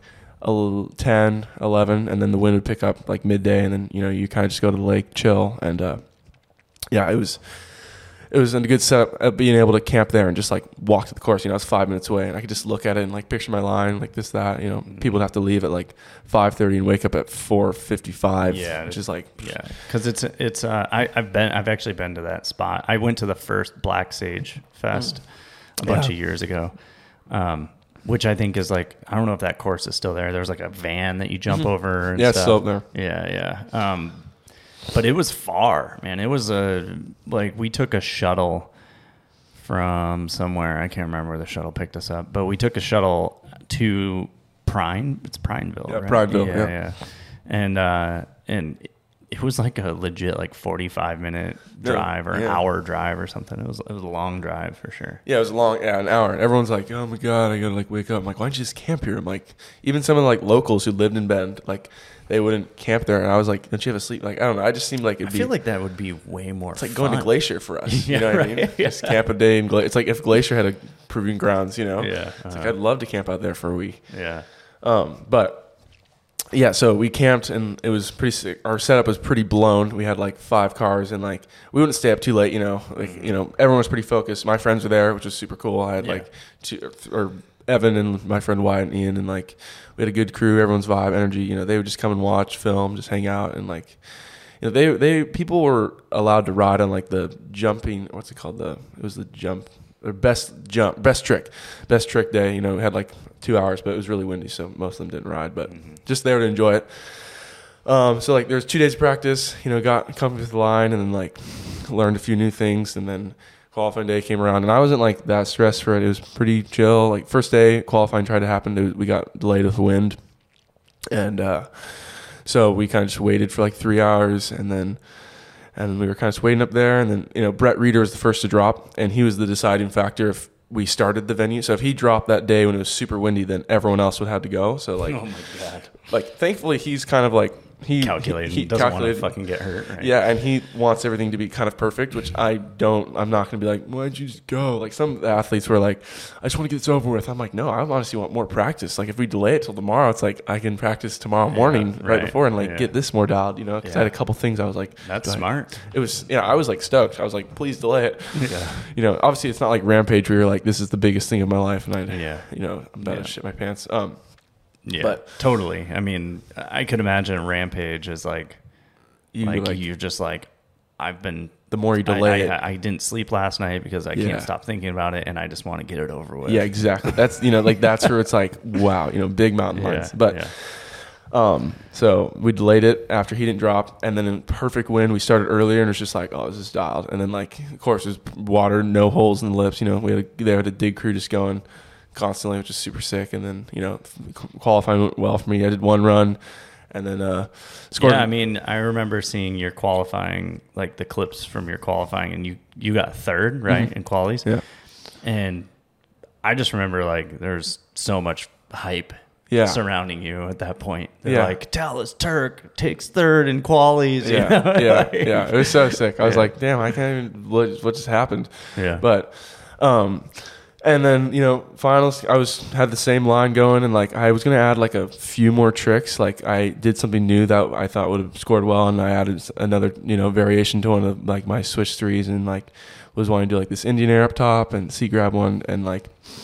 ten, eleven, and then the wind would pick up like midday, and then, you know, you kind of just go to the lake, chill, and uh, yeah, it was it was a good setup of being able to camp there and just like walk to the course. You know, it's five minutes away, and I could just look at it and like picture my line, like this, that. You know, mm-hmm. people would have to leave at like five thirty and wake up at four fifty-five. Yeah, which is like yeah, because it's it's uh, I I've been I've actually been to that spot. I went to the first Black Sage Fest mm. a bunch yeah. of years ago. Um, which I think is like, I don't know if that course is still there. There's like a van that you jump mm-hmm. over and yeah, stuff. it's still there. Yeah, yeah. Um, but it was far, man. It was a, like we took a shuttle from somewhere. I can't remember where the shuttle picked us up, but we took a shuttle to Prine. It's Prineville, yeah, right? Prineville, yeah, yeah. yeah. And, uh, and it was like a legit like forty-five minute drive or an yeah. hour drive or something. It was it was a long drive for sure. Yeah, it was a long, yeah, an hour. And everyone's like, oh my God, I gotta like wake up. I'm like, why don't you just camp here? I'm like, even some of the like locals who lived in Bend, like they wouldn't camp there. And I was like, don't you have a sleep? Like, I don't know. I just seemed like it'd I be. I feel like that would be way more It's like fun. going to Glacier for us. yeah, you know what right. I mean? Yeah. Just camp a day in Glacier. It's like if Glacier had a proving grounds, you know? Yeah. Uh-huh. It's like, I'd love to camp out there for a week. Yeah. Um, but yeah, so we camped, and it was pretty sick. Our setup was pretty blown. We had like five cars, and like we wouldn't stay up too late, you know. Like, you know, everyone was pretty focused. My friends were there, which was super cool. I had yeah. like two, or Evan and my friend Wyatt and Ian, and like we had a good crew. Everyone's vibe, energy. You know, they would just come and watch, film, just hang out, and like, you know, they they people were allowed to ride on like the jumping. What's it called? The it was the jump. Or best jump, best trick, best trick day. You know, we had like two hours, but it was really windy, so most of them didn't ride. But mm-hmm. just there to enjoy it. Um, so like, there's two days of practice. You know, got comfortable with the line, and then like learned a few new things, and then qualifying day came around, and I wasn't like that stressed for it. It was pretty chill. Like first day qualifying tried to happen, we got delayed with the wind, and uh, so we kind of just waited for like three hours, and then and we were kind of just waiting up there, and then you know Brett Reeder was the first to drop, and he was the deciding factor if we started the venue. So if he dropped that day when it was super windy, then everyone else would have to go. So like, oh my god, like thankfully he's kind of like. He calculated. He, he doesn't calculated. want to fucking get hurt. Right? Yeah, and he wants everything to be kind of perfect, which I don't. I'm not going to be like, why'd you just go? Like some athletes were like, I just want to get this over with. I'm like, no, I honestly want more practice. Like if we delay it till tomorrow, it's like I can practice tomorrow morning yeah, right, right before and like yeah. get this more dialed, you know? Because yeah. I had a couple things I was like, that's smart. I, it was, yeah, I was like stoked. I was like, please delay it. Yeah. You know, obviously it's not like Rampage where you're like, this is the biggest thing of my life, and I, yeah. you know, I'm about yeah. to shit my pants. Um, Yeah, but totally. I mean, I could imagine Rampage is like, you like, like you're just like, I've been. the more you delay I, it, I, I didn't sleep last night because I Yeah. can't stop thinking about it, and I just want to get it over with. yeah, exactly. That's you know, like that's where it's like, wow, you know, big mountain yeah, lions. But yeah. um, so we delayed it after he didn't drop, and then in perfect wind, we started earlier, and it was just like, oh, this is dialed. And then like, of course, there's water, no holes in the lips. You know, we had a, they had a dig crew just going constantly, which is super sick. And then you know, qualifying went well for me. I did one run, and then uh, scored. Yeah, I mean, I remember seeing your qualifying, like the clips from your qualifying, and you you got third, right, Mhm. in qualies. Yeah, and I just remember like there's so much hype. Yeah. surrounding you at that point. They're Yeah. like, Talus Turk takes third in qualies. you yeah, know? yeah, Like- yeah. It was so sick. I was Yeah. like, damn, I can't even. What, what just happened? Yeah. But, um, and then you know, finals. I was had the same line going, and like I was gonna add like a few more tricks. Like I did something new that I thought would have scored well, and I added another you know variation to one of like my switch threes, and like was wanting to do like this Indian air up top and seat grab one, and like.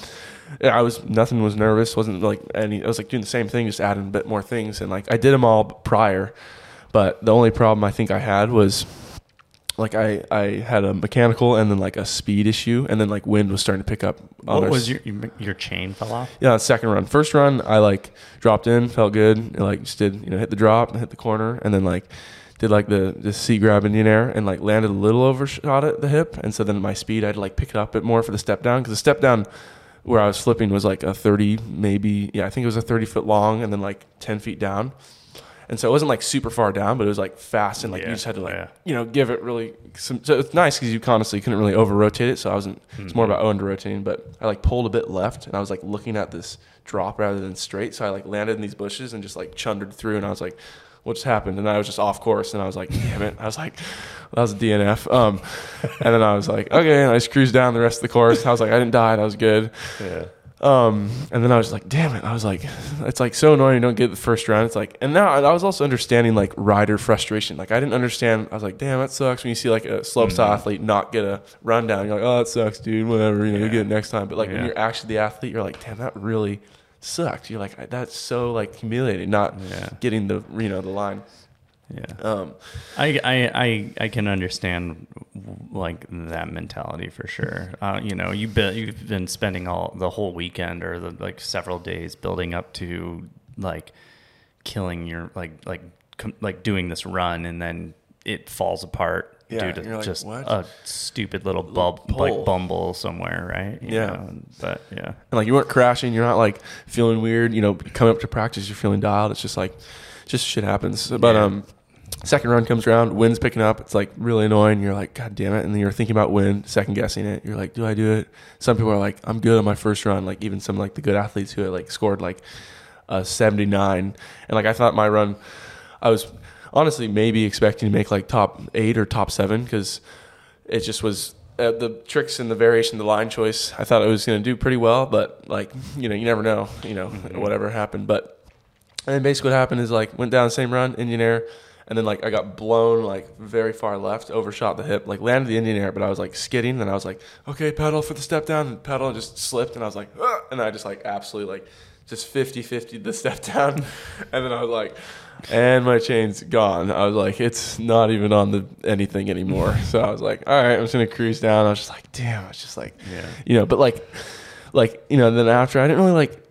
I was nothing was nervous, wasn't like any. I was like doing the same thing, just adding a bit more things, and like I did them all prior. But the only problem I think I had was like I, I had a mechanical and then like a speed issue, and then like wind was starting to pick up. on What our was s- your your chain fell off? Yeah, second run. First run, I like dropped in, felt good, and, like just did you know hit the drop, hit the corner, and then like did like the the seat grab Indian air and like landed a little overshot at the hip, and so then my speed I had to like pick it up a bit more for the step down because the step down where I was flipping was like a thirty, maybe, yeah, I think it was a thirty foot long and then like ten feet down. And so it wasn't like super far down, but it was like fast and like Yeah, you just had to like, yeah. you know, give it really some, so it's nice because you honestly couldn't really over rotate it. So I wasn't, it's more about under rotating, but I like pulled a bit left and I was like looking at this drop rather than straight. So I like landed in these bushes and just like chundered through and I was like, what just happened? And I was just off course and I was like, damn it. I was like, well, that was a D N F. Um, and then I was like, okay. And I just cruised down the rest of the course. I was like, I didn't die. That was good. Yeah. Um, and then I was like, damn it. I was like, it's like so annoying you don't get the first round. It's like, and now I was also understanding like rider frustration. Like I didn't understand. I was like, damn, that sucks when you see like a slopestyle Mhm. athlete not get a rundown. You're like, oh, it sucks, dude. Whatever. You know, Yeah. you get it next time. But like when Yeah. you're actually the athlete, you're like, damn, that really sucked. You're like, that's so like humiliating not Yeah. getting the, you know, the line. Yeah. Um, I, I, I, I can understand like that mentality for sure. Uh, you know, you be, you've been spending all the whole weekend or the, like several days building up to like killing your like like com- like doing this run and then it falls apart Yeah, due and to you're like, just "What?" a stupid little bub pull. like bumble somewhere, right? You Yeah. know, but yeah. And like you weren't crashing, you're not like feeling weird, you know, coming up to practice, you're feeling dialed. It's just like, just shit happens. But Yeah. um, second run comes around, wind's picking up. It's like really annoying. You're like, God damn it. And then you're thinking about wind, second guessing it. You're like, do I do it? Some people are like, I'm good on my first run. Like even some like the good athletes who had like scored like a seventy-nine. And like I thought my run, I was honestly maybe expecting to make like top eight or top seven because it just was uh, the tricks and the variation, the line choice. I thought I was going to do pretty well, but like, you know, you never know, you know, Mm-hmm. whatever happened. But and then basically what happened is like went down the same run, Indian air, and then like I got blown like very far left, overshot the hip, like landed the Indian air, but I was like skidding, and I was like, okay, pedal for the step down, and pedal, and just slipped, and I was like, ah! And I just like absolutely like just fifty-fifty the step down, and then I was like, and my chain's gone. I was like, it's not even on the anything anymore. So I was like, all right, I'm just gonna cruise down. I was just like, damn, it's just like, Yeah. you know, but like, like you know, then after I didn't really like.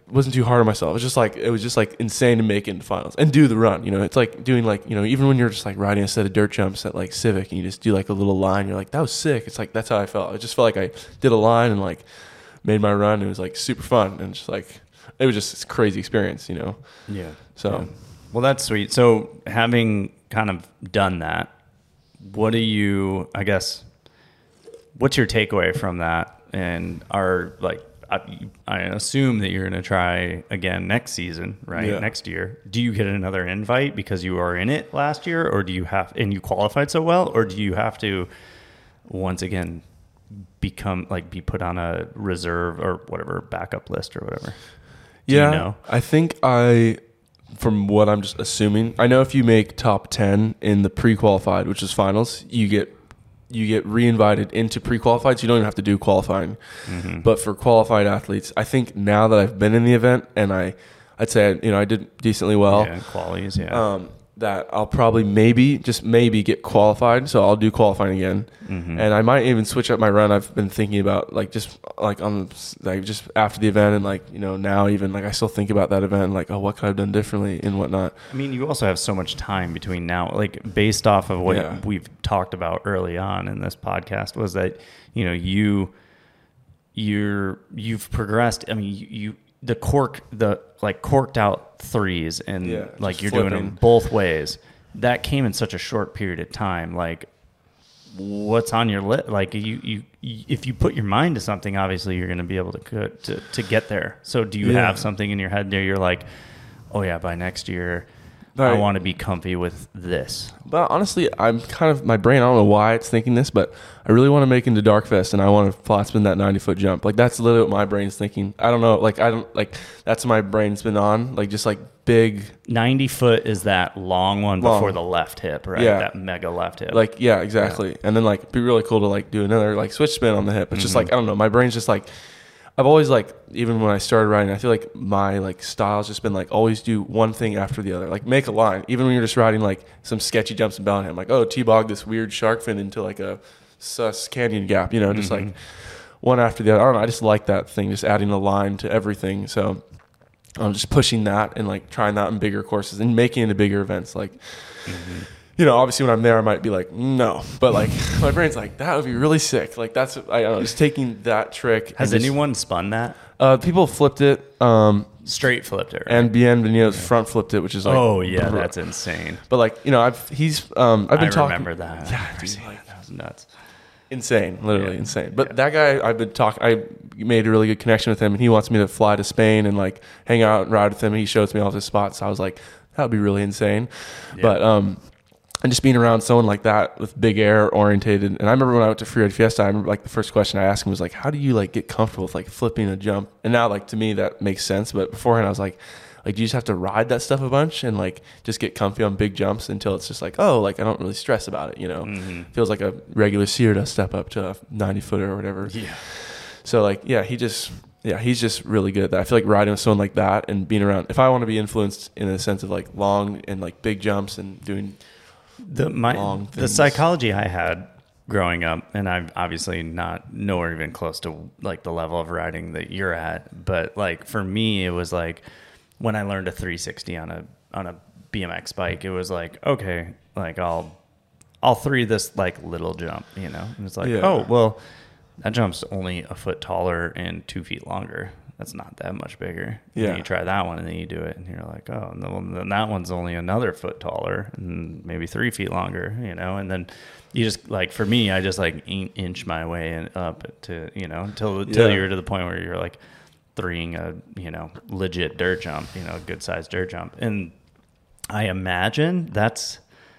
wasn't too hard on myself. It was just like, it was just like insane to make it into finals and do the run. You know, it's like doing like, you know, even when you're just like riding a set of dirt jumps at like Civic and you just do like a little line, you're like, that was sick. It's like, that's how I felt. I just felt like I did a line and like made my run. It was like super fun. And just like, it was just this crazy experience, you know? Yeah. So, yeah. Well, that's sweet. So having kind of done that, what do you, I guess, what's your takeaway from that? And are like, I, I assume that you're going to try again next season, right? Yeah. Next year. Do you get another invite because you were in it last year, or do you have, and you qualified so well, or do you have to once again become like be put on a reserve or whatever backup list or whatever? Do yeah, you know? I think I, from what I'm just assuming, I know if you make top ten in the pre-qualified, which is finals, you get you get re-invited into pre-qualified, so you don't even have to do qualifying. Mm-hmm. But for qualified athletes, I think now that I've been in the event and I, I'd say, you know, I did decently well. Yeah, qualies, yeah. Um, that I'll probably maybe, just maybe get qualified. So I'll do qualifying again. Mm-hmm. And I might even switch up my run. I've been thinking about like, just like on like just after the event and like, you know, now even like I still think about that event, like, oh, what could I have done differently and whatnot. I mean, you also have so much time between now, like based off of what Yeah. we've talked about early on in this podcast was that, you know, you, you're, you've progressed. I mean, you, you the cork, the like corked out threes and Yeah, like just you're flipping. doing them both ways. That came in such a short period of time. Like what's on your list? Like you, you, you, if you put your mind to something, obviously you're going to be able to, to, to get there. So do you Yeah. have something in your head there? You're like, oh yeah, by next year, Right. I want to be comfy with this. But honestly, I'm kind of, my brain, I don't know why it's thinking this, but I really want to make into Darkfest and I want to flat spin that ninety foot jump. Like that's literally what my brain's thinking. I don't know. Like I don't, like that's what my brain's been on. Like just like big. ninety foot is that long one Long. before the left hip, right? Yeah. That mega left hip. Like, yeah, exactly. Yeah. And then like, it'd be really cool to like do another like switch spin on the hip. It's mm-hmm. just like, I don't know. My brain's just like, I've always like, even when I started riding, I feel like my like style's just been like always do one thing after the other. Like make a line. Even when you're just riding like some sketchy jumps in Bellingham, like, oh, T-bog this weird shark fin into like a sus canyon gap, you know, just mm-hmm. like one after the other. I don't know. I just like that thing, just adding a line to everything. So I'm just pushing that and like trying that in bigger courses and making it into bigger events. Like, mm-hmm. you know, obviously when I'm there, I might be like, no, but like my brain's like, that would be really sick. Like that's, I don't know, just taking that trick. Has just, anyone spun that? Uh, people flipped it. Um, Straight flipped it, right? And Bienvenidos yeah. front flipped it, which is like, oh yeah, br- that's insane. But like, you know, I've, he's, um, I've been I talking. I remember that. Yeah, Dude, like, that was nuts. Insane, literally yeah. insane. But yeah. that guy, I've been talking, I made a really good connection with him and he wants me to fly to Spain and like hang out and ride with him. And he shows me all his spots. So I was like, that would be really insane. Yeah. But, um, and just being around someone like that with big air orientated. And I remember when I went to Freeride Fiesta, I remember like the first question I asked him was like, how do you like get comfortable with like flipping a jump? And now like to me that makes sense. But beforehand I was like, like, do you just have to ride that stuff a bunch and like just get comfy on big jumps until it's just like, oh, like I don't really stress about it, you know? Mm-hmm. Feels like a regular Sierra step up to a ninety footer or whatever. Yeah. So like, yeah, he just, yeah, he's just really good at that. I feel like riding with someone like that and being around, if I want to be influenced in a sense of like long and like big jumps and doing the my long things. The psychology I had growing up, and I'm obviously not nowhere even close to like the level of riding that you're at, but like for me, it was like, when I learned a three sixty on a on a B M X bike, it was like, okay, like I'll I'll three this like little jump, you know? And it's like, yeah. oh, well, that jump's only a foot taller and two feet longer. That's not that much bigger. Yeah. And you try that one and then you do it and you're like, oh, and then that one's only another foot taller and maybe three feet longer, you know? And then you just like, for me, I just like inch my way up to, you know, until, until yeah. you're to the point where you're like, threeing a, you know, legit dirt jump, you know, good sized dirt jump. And I imagine that's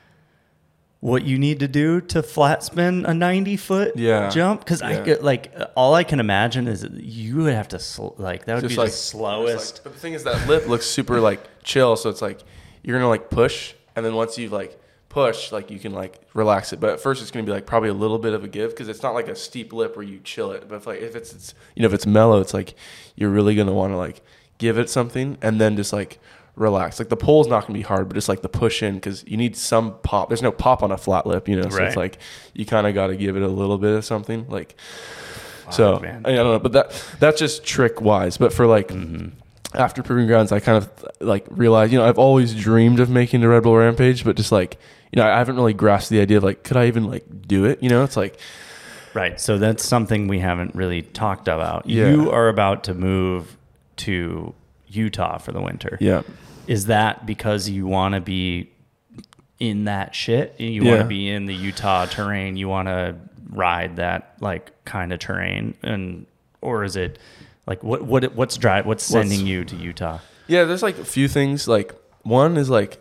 what you need to do to flat spin a ninety foot yeah. jump. Cause yeah. I get like, all I can imagine is you would have to sl- like, that would just be like, the slowest. Like, but the thing is that lip looks super like chill. So it's like, you're going to like push. And then once you've like push, like you can like relax it. But at first it's going to be like probably a little bit of a give because it's not like a steep lip where you chill it. But if like if it's, it's you know if it's mellow, it's like you're really going to want to like give it something and then just like relax. Like the pull's not going to be hard, but it's like the push in because you need some pop. There's no pop on a flat lip, you know. So right. it's like you kind of got to give it a little bit of something. Like wow, so man. I, I don't know, but that that's just trick wise. But for like. Mm-hmm. after Proving Grounds, I kind of like realized, you know, I've always dreamed of making a Red Bull Rampage, but just like, you know, I haven't really grasped the idea of like, could I even like do it? You know, it's like, right. So that's something we haven't really talked about. Yeah. You are about to move to Utah for the winter. yeah, Is that because you want to be in that shit? You Yeah. want to be in the Utah terrain? You want to ride that like kind of terrain, and or is it like what what what's drive what's sending What's- you to Utah? yeah. There's like a few things. Like one is like,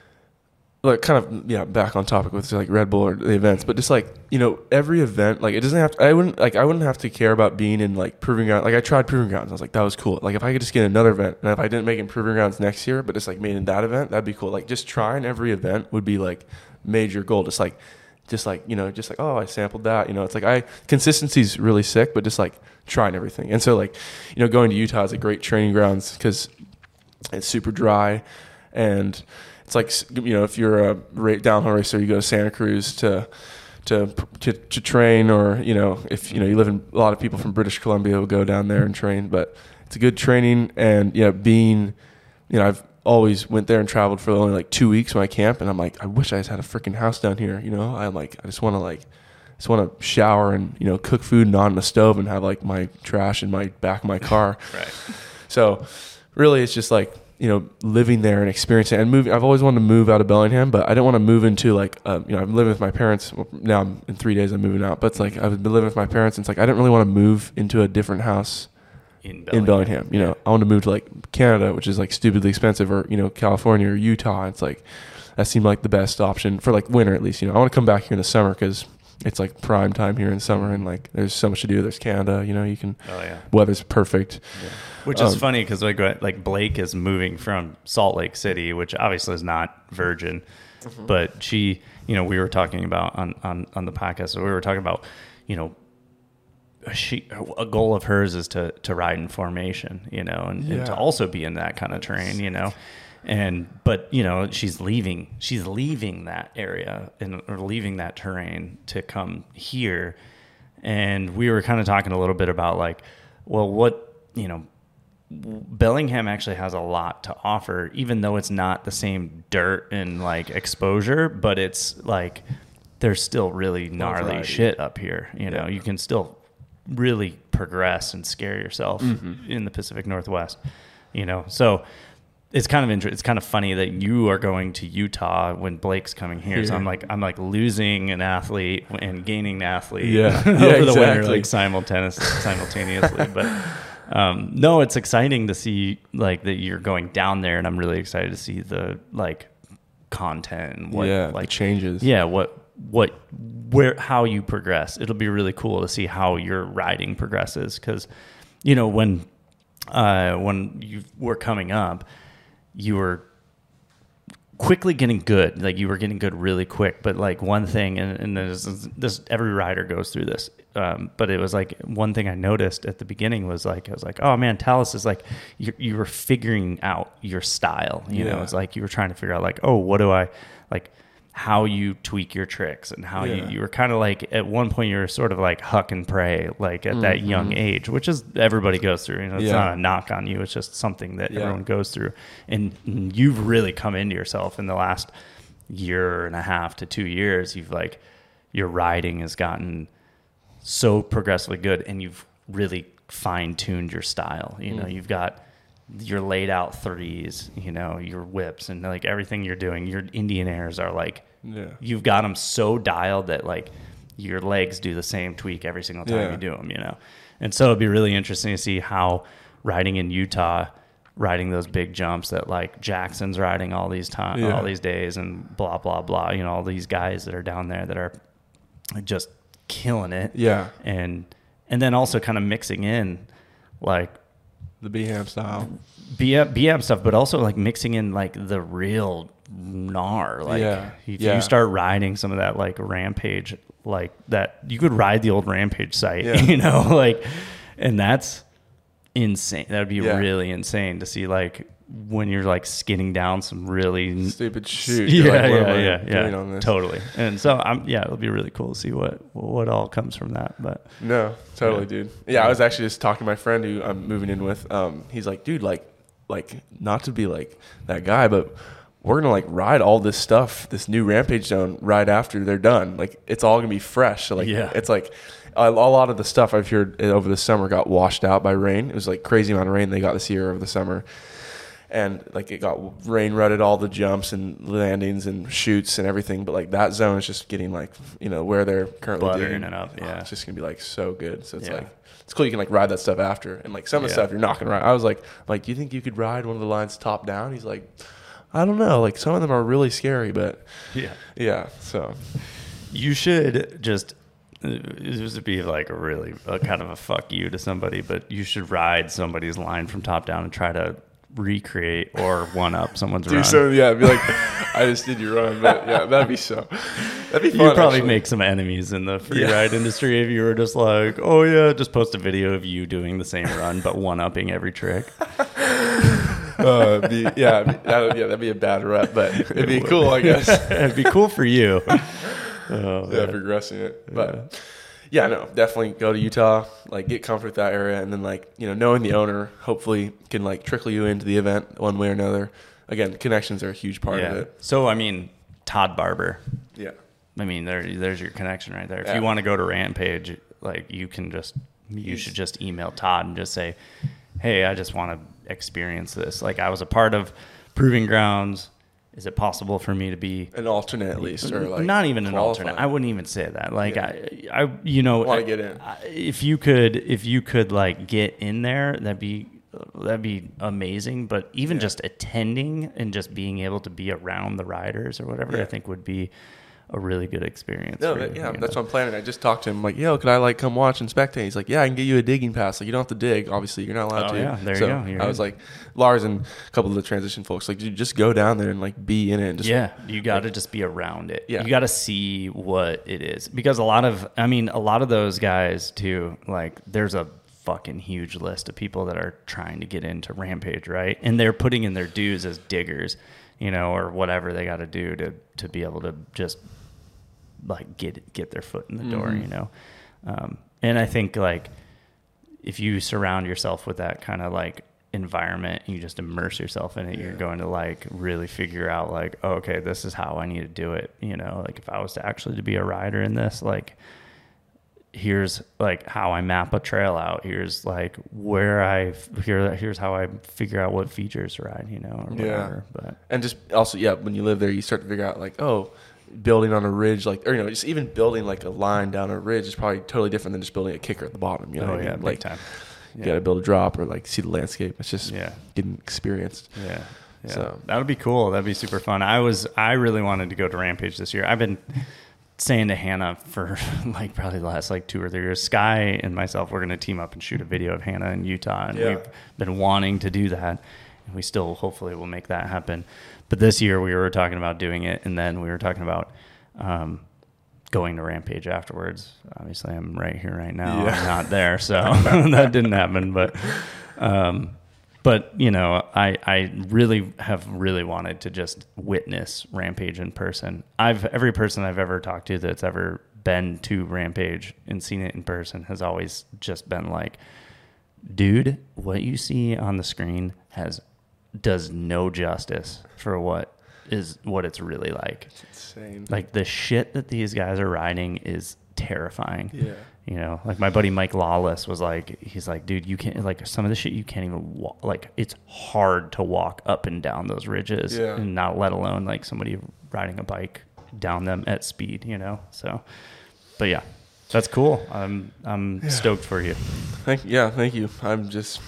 like kind of yeah, back on topic with like Red Bull or the events, but just like, you know, every event, like it doesn't have to, I wouldn't like I wouldn't have to care about being in like Proving Grounds. Like I tried Proving Grounds, I was like, that was cool. Like if I could just get another event, and if I didn't make it in Proving Grounds next year, but just like made in that event, that'd be cool. Like just trying every event would be like major goal. Just like just like, you know, just like, oh, I sampled that, you know. It's like I consistency's really sick, but just like trying everything. And so like, you know, going to Utah is a great training grounds because it's super dry, and it's like, you know, if you're a downhill racer, you go to Santa Cruz to, to to to train, or, you know, if, you know, you live in, a lot of people from British Columbia will go down there and train, but it's a good training. And, you know, being, you know, I've always went there and traveled for only like two weeks when I camp, and I'm like, I wish I just had a freaking house down here, you know. I'm like, I just want to like, just want to shower and, you know, cook food not on the stove and have like my trash in my back of my car. Right. So really it's just like, you know, living there and experiencing and moving. I've always wanted to move out of Bellingham, but I didn't want to move into like, um, you know, I'm living with my parents. Well, now I'm in three days I'm moving out, but it's like, I've been living with my parents, and it's like, I didn't really want to move into a different house In Bellingham. in Bellingham. You know, I want to move to like Canada, which is like stupidly expensive, or, you know, California or Utah. It's like, that seemed like the best option for like winter, at least. You know, I want to come back here in the summer because it's like prime time here in summer, and like there's so much to do. There's Canada, you know, you can, Oh yeah. weather's perfect. Yeah. Which is Um, funny because like like Blake is moving from Salt Lake City, which obviously is not virgin, Mm-hmm. but she, you know, we were talking about on, on, on the podcast, so we were talking about, you know, she a goal of hers is to to ride in formation, you know, and, and to Yeah. also be in that kind of terrain, you know. And but you know, she's leaving she's leaving that area and or leaving that terrain to come here. And we were kind of talking a little bit about like, well, what, you know, Bellingham actually has a lot to offer, even though it's not the same dirt and like exposure, but it's like there's still really gnarly variety. shit up here. You know, Yeah. you can still really progress and scare yourself Mm-hmm. in the Pacific Northwest. You know, so it's kind of inter- it's kind of funny that you are going to Utah when Blake's coming here. So Here. I'm like I'm like losing an athlete and gaining an athlete Yeah. over Yeah, the winter exactly. like simultaneous simultaneously. But um, no, it's exciting to see like that you're going down there, and I'm really excited to see the like content and what yeah, like the changes. yeah what what where how you progress. It'll be really cool to see how your riding progresses, because you know when uh, when you were coming up, you were quickly getting good. Like you were getting good really quick. But like one thing, and, and this, this every rider goes through this. Um, but it was like one thing I noticed at the beginning was like I was like, oh man, Talus is like you you were figuring out your style. You know, Yeah. it's like you were trying to figure out like, oh, what do I like? How you tweak your tricks and how Yeah. you, you were kind of like at one point you were sort of like huck and pray like at that young age, which is everybody goes through. You know, it's Yeah. not a knock on you. It's just something that Yeah. everyone goes through. And you've really come into yourself in the last year and a half to two years. You've like your riding has gotten so progressively good, and you've really fine tuned your style. You know, Mm. you've got your laid out threes, you know, your whips, and like everything you're doing, your Indian airs are like, Yeah. you've got them so dialed that like your legs do the same tweak every single time Yeah. you do them, you know? And so it'd be really interesting to see how riding in Utah, riding those big jumps that like Jackson's riding all these time, Yeah. all these days, and blah, blah, blah, you know, all these guys that are down there that are just killing it. Yeah. And, and then also kind of mixing in like The B-Ham style. B M, B M stuff, but also like mixing in like the real gnar. Like Yeah, if yeah. you start riding some of that like Rampage, like that, you could ride the old Rampage site, Yeah. you know, like, and that's insane. That would be Yeah. really insane to see like when you're like skinning down some really Stupid shoot. yeah, You're like, what yeah, am I yeah, doing yeah, on this? totally. And so I'm, yeah, it'll be really cool to see what, what all comes from that. But No, totally, Yeah. dude. Yeah, I was actually just talking to my friend who I'm moving in with. Um, he's like, dude, like, like, not to be like that guy, but we're gonna like ride all this stuff, this new Rampage zone, right after they're done. Like, it's all gonna be fresh. So like, yeah. it's like a, a lot of the stuff I've heard over the summer got washed out by rain. It was like crazy amount of rain they got this year over the summer. And like it got rain rutted all the jumps and landings and chutes and everything, but like that zone is just getting like, you know, where they're currently buttering digging it up. Yeah, oh, it's just gonna be like so good. So it's yeah. like it's cool. You can like ride that stuff after, and like some of the yeah. stuff you're not gonna ride. I was like, like, do you think you could ride one of the lines top down? He's like, I don't know. Like some of them are really scary, but yeah, yeah. So you should just. This would be like a really a kind of a fuck you to somebody, but you should ride somebody's line from top down and try to recreate or one up someone's do run. so, yeah. Be like, I just did your run, but yeah, that'd be so. That'd be fun. You'd probably actually. make some enemies in the free Yeah. ride industry if you were just like, oh yeah, just post a video of you doing the same run but one upping every trick. uh, be, yeah, that'd be, that'd, yeah, that'd be a bad rep, but it'd be cool, I guess. It'd be cool for you. Oh, yeah, man. progressing it. But yeah, no, definitely go to Utah, like get comfort with that area, and then like, you know, knowing the owner hopefully can like trickle you into the event one way or another. Again, connections are a huge part yeah. of it. So I mean, Todd Barber. Yeah. I mean, there there's your connection right there. If Yeah. you want to go to Rampage, like you can just you should just email Todd and just say, hey, I just want to experience this. Like I was a part of Proving Grounds. Is it possible for me to be An alternate at least, or like not even an qualified? alternate? I wouldn't even say that. Like Yeah. I, I, you know, Want to get in? I- if you could, if you could like get in there, that'd be that'd be amazing. But even Yeah. just attending and just being able to be around the riders or whatever, Yeah. I think would be a really good experience. No, for that, you, yeah, you that's know? what I'm planning. I just talked to him like, yo, could I like come watch and spectate? He's like, yeah, I can get you a digging pass. Like you don't have to dig. Obviously, you're not allowed Oh, to. yeah, there you so go. You're I was in. like, Lars and a couple of the transition folks, like, dude, just go down there and like be in it. And just, Yeah, you got to like, just be around it. Yeah. You got to see what it is, because a lot of, I mean, a lot of those guys too. Like, there's a fucking huge list of people that are trying to get into Rampage, right? And they're putting in their dues as diggers, you know, or whatever they got to do to to be able to just like get get their foot in the door, Mhm. you know. Um, and I think like if you surround yourself with that kind of like environment, you just immerse yourself in it, you're Yeah. going to like really figure out like, oh, okay, this is how I need to do it. You know, like if I was to actually to be a rider in this, like here's like how I map a trail out. Here's like where I here here's how I figure out what features to ride, you know, or whatever. Yeah. But And just also, yeah, when you live there, you start to figure out like, oh, building on a ridge, like, or, you know, just even building like a line down a ridge is probably totally different than just building a kicker at the bottom. You know oh what I yeah, mean? big Like, time. you got to build a drop or like see the landscape. It's just Yeah. getting experienced. Yeah. Yeah. So- that would be cool. That'd be super fun. I was, I really wanted to go to Rampage this year. I've been saying to Hannah for like probably the last like two or three years, Sky and myself, we're going to team up and shoot a video of Hannah in Utah. And Yeah. we've been wanting to do that. And we still hopefully will make that happen. But this year we were talking about doing it. And then we were talking about, um, going to Rampage afterwards. Obviously I'm right here right now. Yeah. I'm not there. So that didn't happen, but, um, But, you know, I, I really have really wanted to just witness Rampage in person. I've every person I've ever talked to that's ever been to Rampage and seen it in person has always just been like, dude, what you see on the screen has does no justice for what is what it's really like. It's insane. Like the shit that these guys are riding is terrifying. Yeah. You know, like my buddy Mike Lawless was like, he's like, dude, you can't, like some of the shit you can't even walk, like it's hard to walk up and down those ridges, Yeah. and not let alone like somebody riding a bike down them at speed, you know? So, but yeah, that's cool. I'm, I'm Yeah. stoked for you. Thank yeah, thank you. I'm just,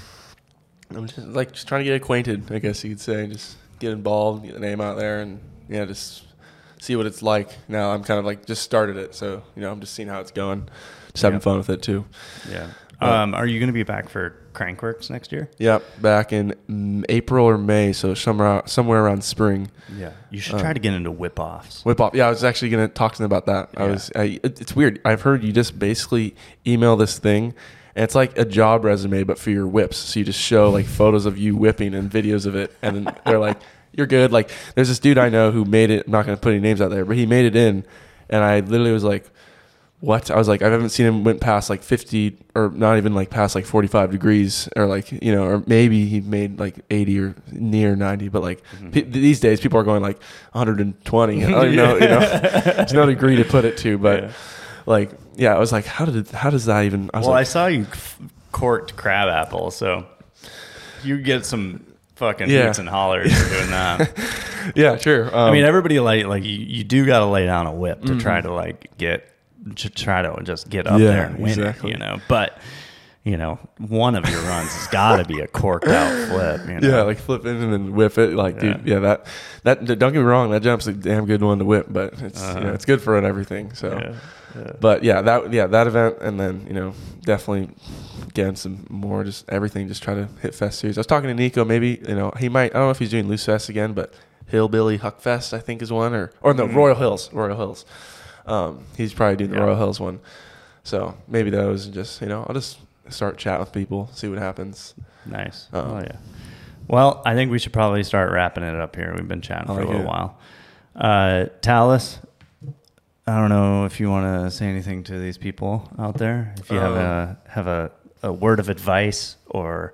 I'm just like just trying to get acquainted, I guess you could say. Just get involved, get the name out there, and yeah, just see what it's like. Now I'm kind of like just started it, so you know I'm just seeing how it's going, just having Yep. fun with it too. Yeah. Uh, Um, are you going to be back for Crankworks next year? Yeah, back in mm, April or May, so somewhere somewhere around spring. Yeah. You should Uh, try to get into whip offs. Whip off. Yeah, I was actually gonna talk to them about that. I Yeah. was. I, it, it's weird. I've heard you just basically email this thing, and it's like a job resume, but for your whips. So you just show like photos of you whipping and videos of it, and then they're like, "You're good." Like, there's this dude I know who made it. I'm not gonna put any names out there, but he made it in, and I literally was like, what? I was like, I haven't seen him went past like fifty or not even like past like forty-five degrees or like, you know, or maybe he made like eighty or near ninety. But like mm-hmm. p- these days, people are going like one hundred twenty. I don't even know, you know, there's no degree to put it to, but yeah. like, yeah, I was like, how did, how does that even? I was well, like, I saw you corked crab apple, so you get some fucking yeah. hoots and hollers doing that. Yeah, sure. Um, I mean, everybody like, like you, you do got to lay down a whip to mm-hmm. try to like get, to try to just get up yeah, there and win exactly. it, you know, but you know, one of your runs has got to be a corked out flip. You know? Yeah, like flip it and then whip it. Like, yeah. dude, yeah, that, that, don't get me wrong, that jump's a damn good one to whip, but it's, uh-huh. you know, it's good for everything. So, yeah, yeah. but yeah, that, yeah, that event. And then, you know, definitely getting some more, just everything, just try to hit Fest series. I was talking to Nico, maybe, you know, he might, I don't know if he's doing Loose Fest again, but Hillbilly Huck Fest, I think is one, or, or no, mm-hmm. Royal Hills, Royal Hills. Um, he's probably doing the yeah. Royal Hills one. So maybe those, and just, you know, I'll just start chatting with people, see what happens. Nice. Um, oh yeah. Well, I think we should probably start wrapping it up here. We've been chatting for a little while. Uh, Talus, I don't know if you want to say anything to these people out there. If you um, have a have a, a word of advice or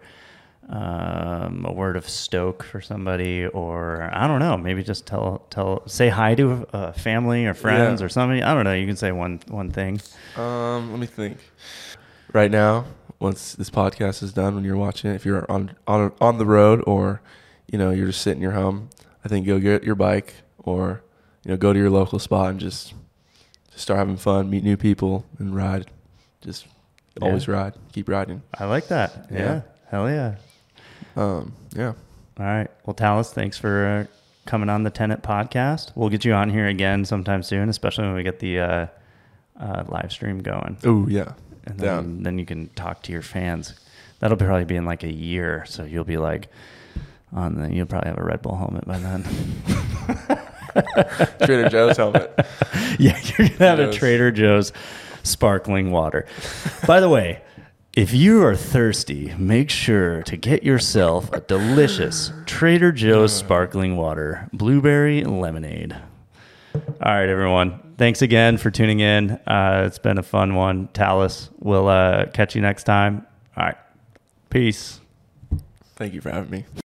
um, a word of stoke for somebody, or I don't know, maybe just tell tell say hi to a family or friends yeah. or somebody. I don't know. You can say one one thing. Um, let me think. Right now, once this podcast is done, when you're watching it, if you're on on on the road or, you know, you're just sitting in your home, I think go get your bike or, you know, go to your local spot and just, just start having fun, meet new people, and ride. Just yeah. always ride, keep riding. I like that. Yeah, yeah. Hell yeah. Um, yeah. All right. Well, Talus, thanks for uh, coming on the Tenet podcast. We'll get you on here again sometime soon, especially when we get the uh, uh, live stream going. Oh yeah. And then, then you can talk to your fans. That'll probably be in like a year, so you'll be like on the. You'll probably have a Red Bull helmet by then. Trader Joe's helmet. Yeah, you're gonna have Joe's. a Trader Joe's sparkling water. By the way, if you are thirsty, make sure to get yourself a delicious Trader Joe's sparkling water, blueberry lemonade. All right, everyone. Thanks again for tuning in. Uh, it's been a fun one. Talus, we'll uh, catch you next time. All right. Peace. Thank you for having me.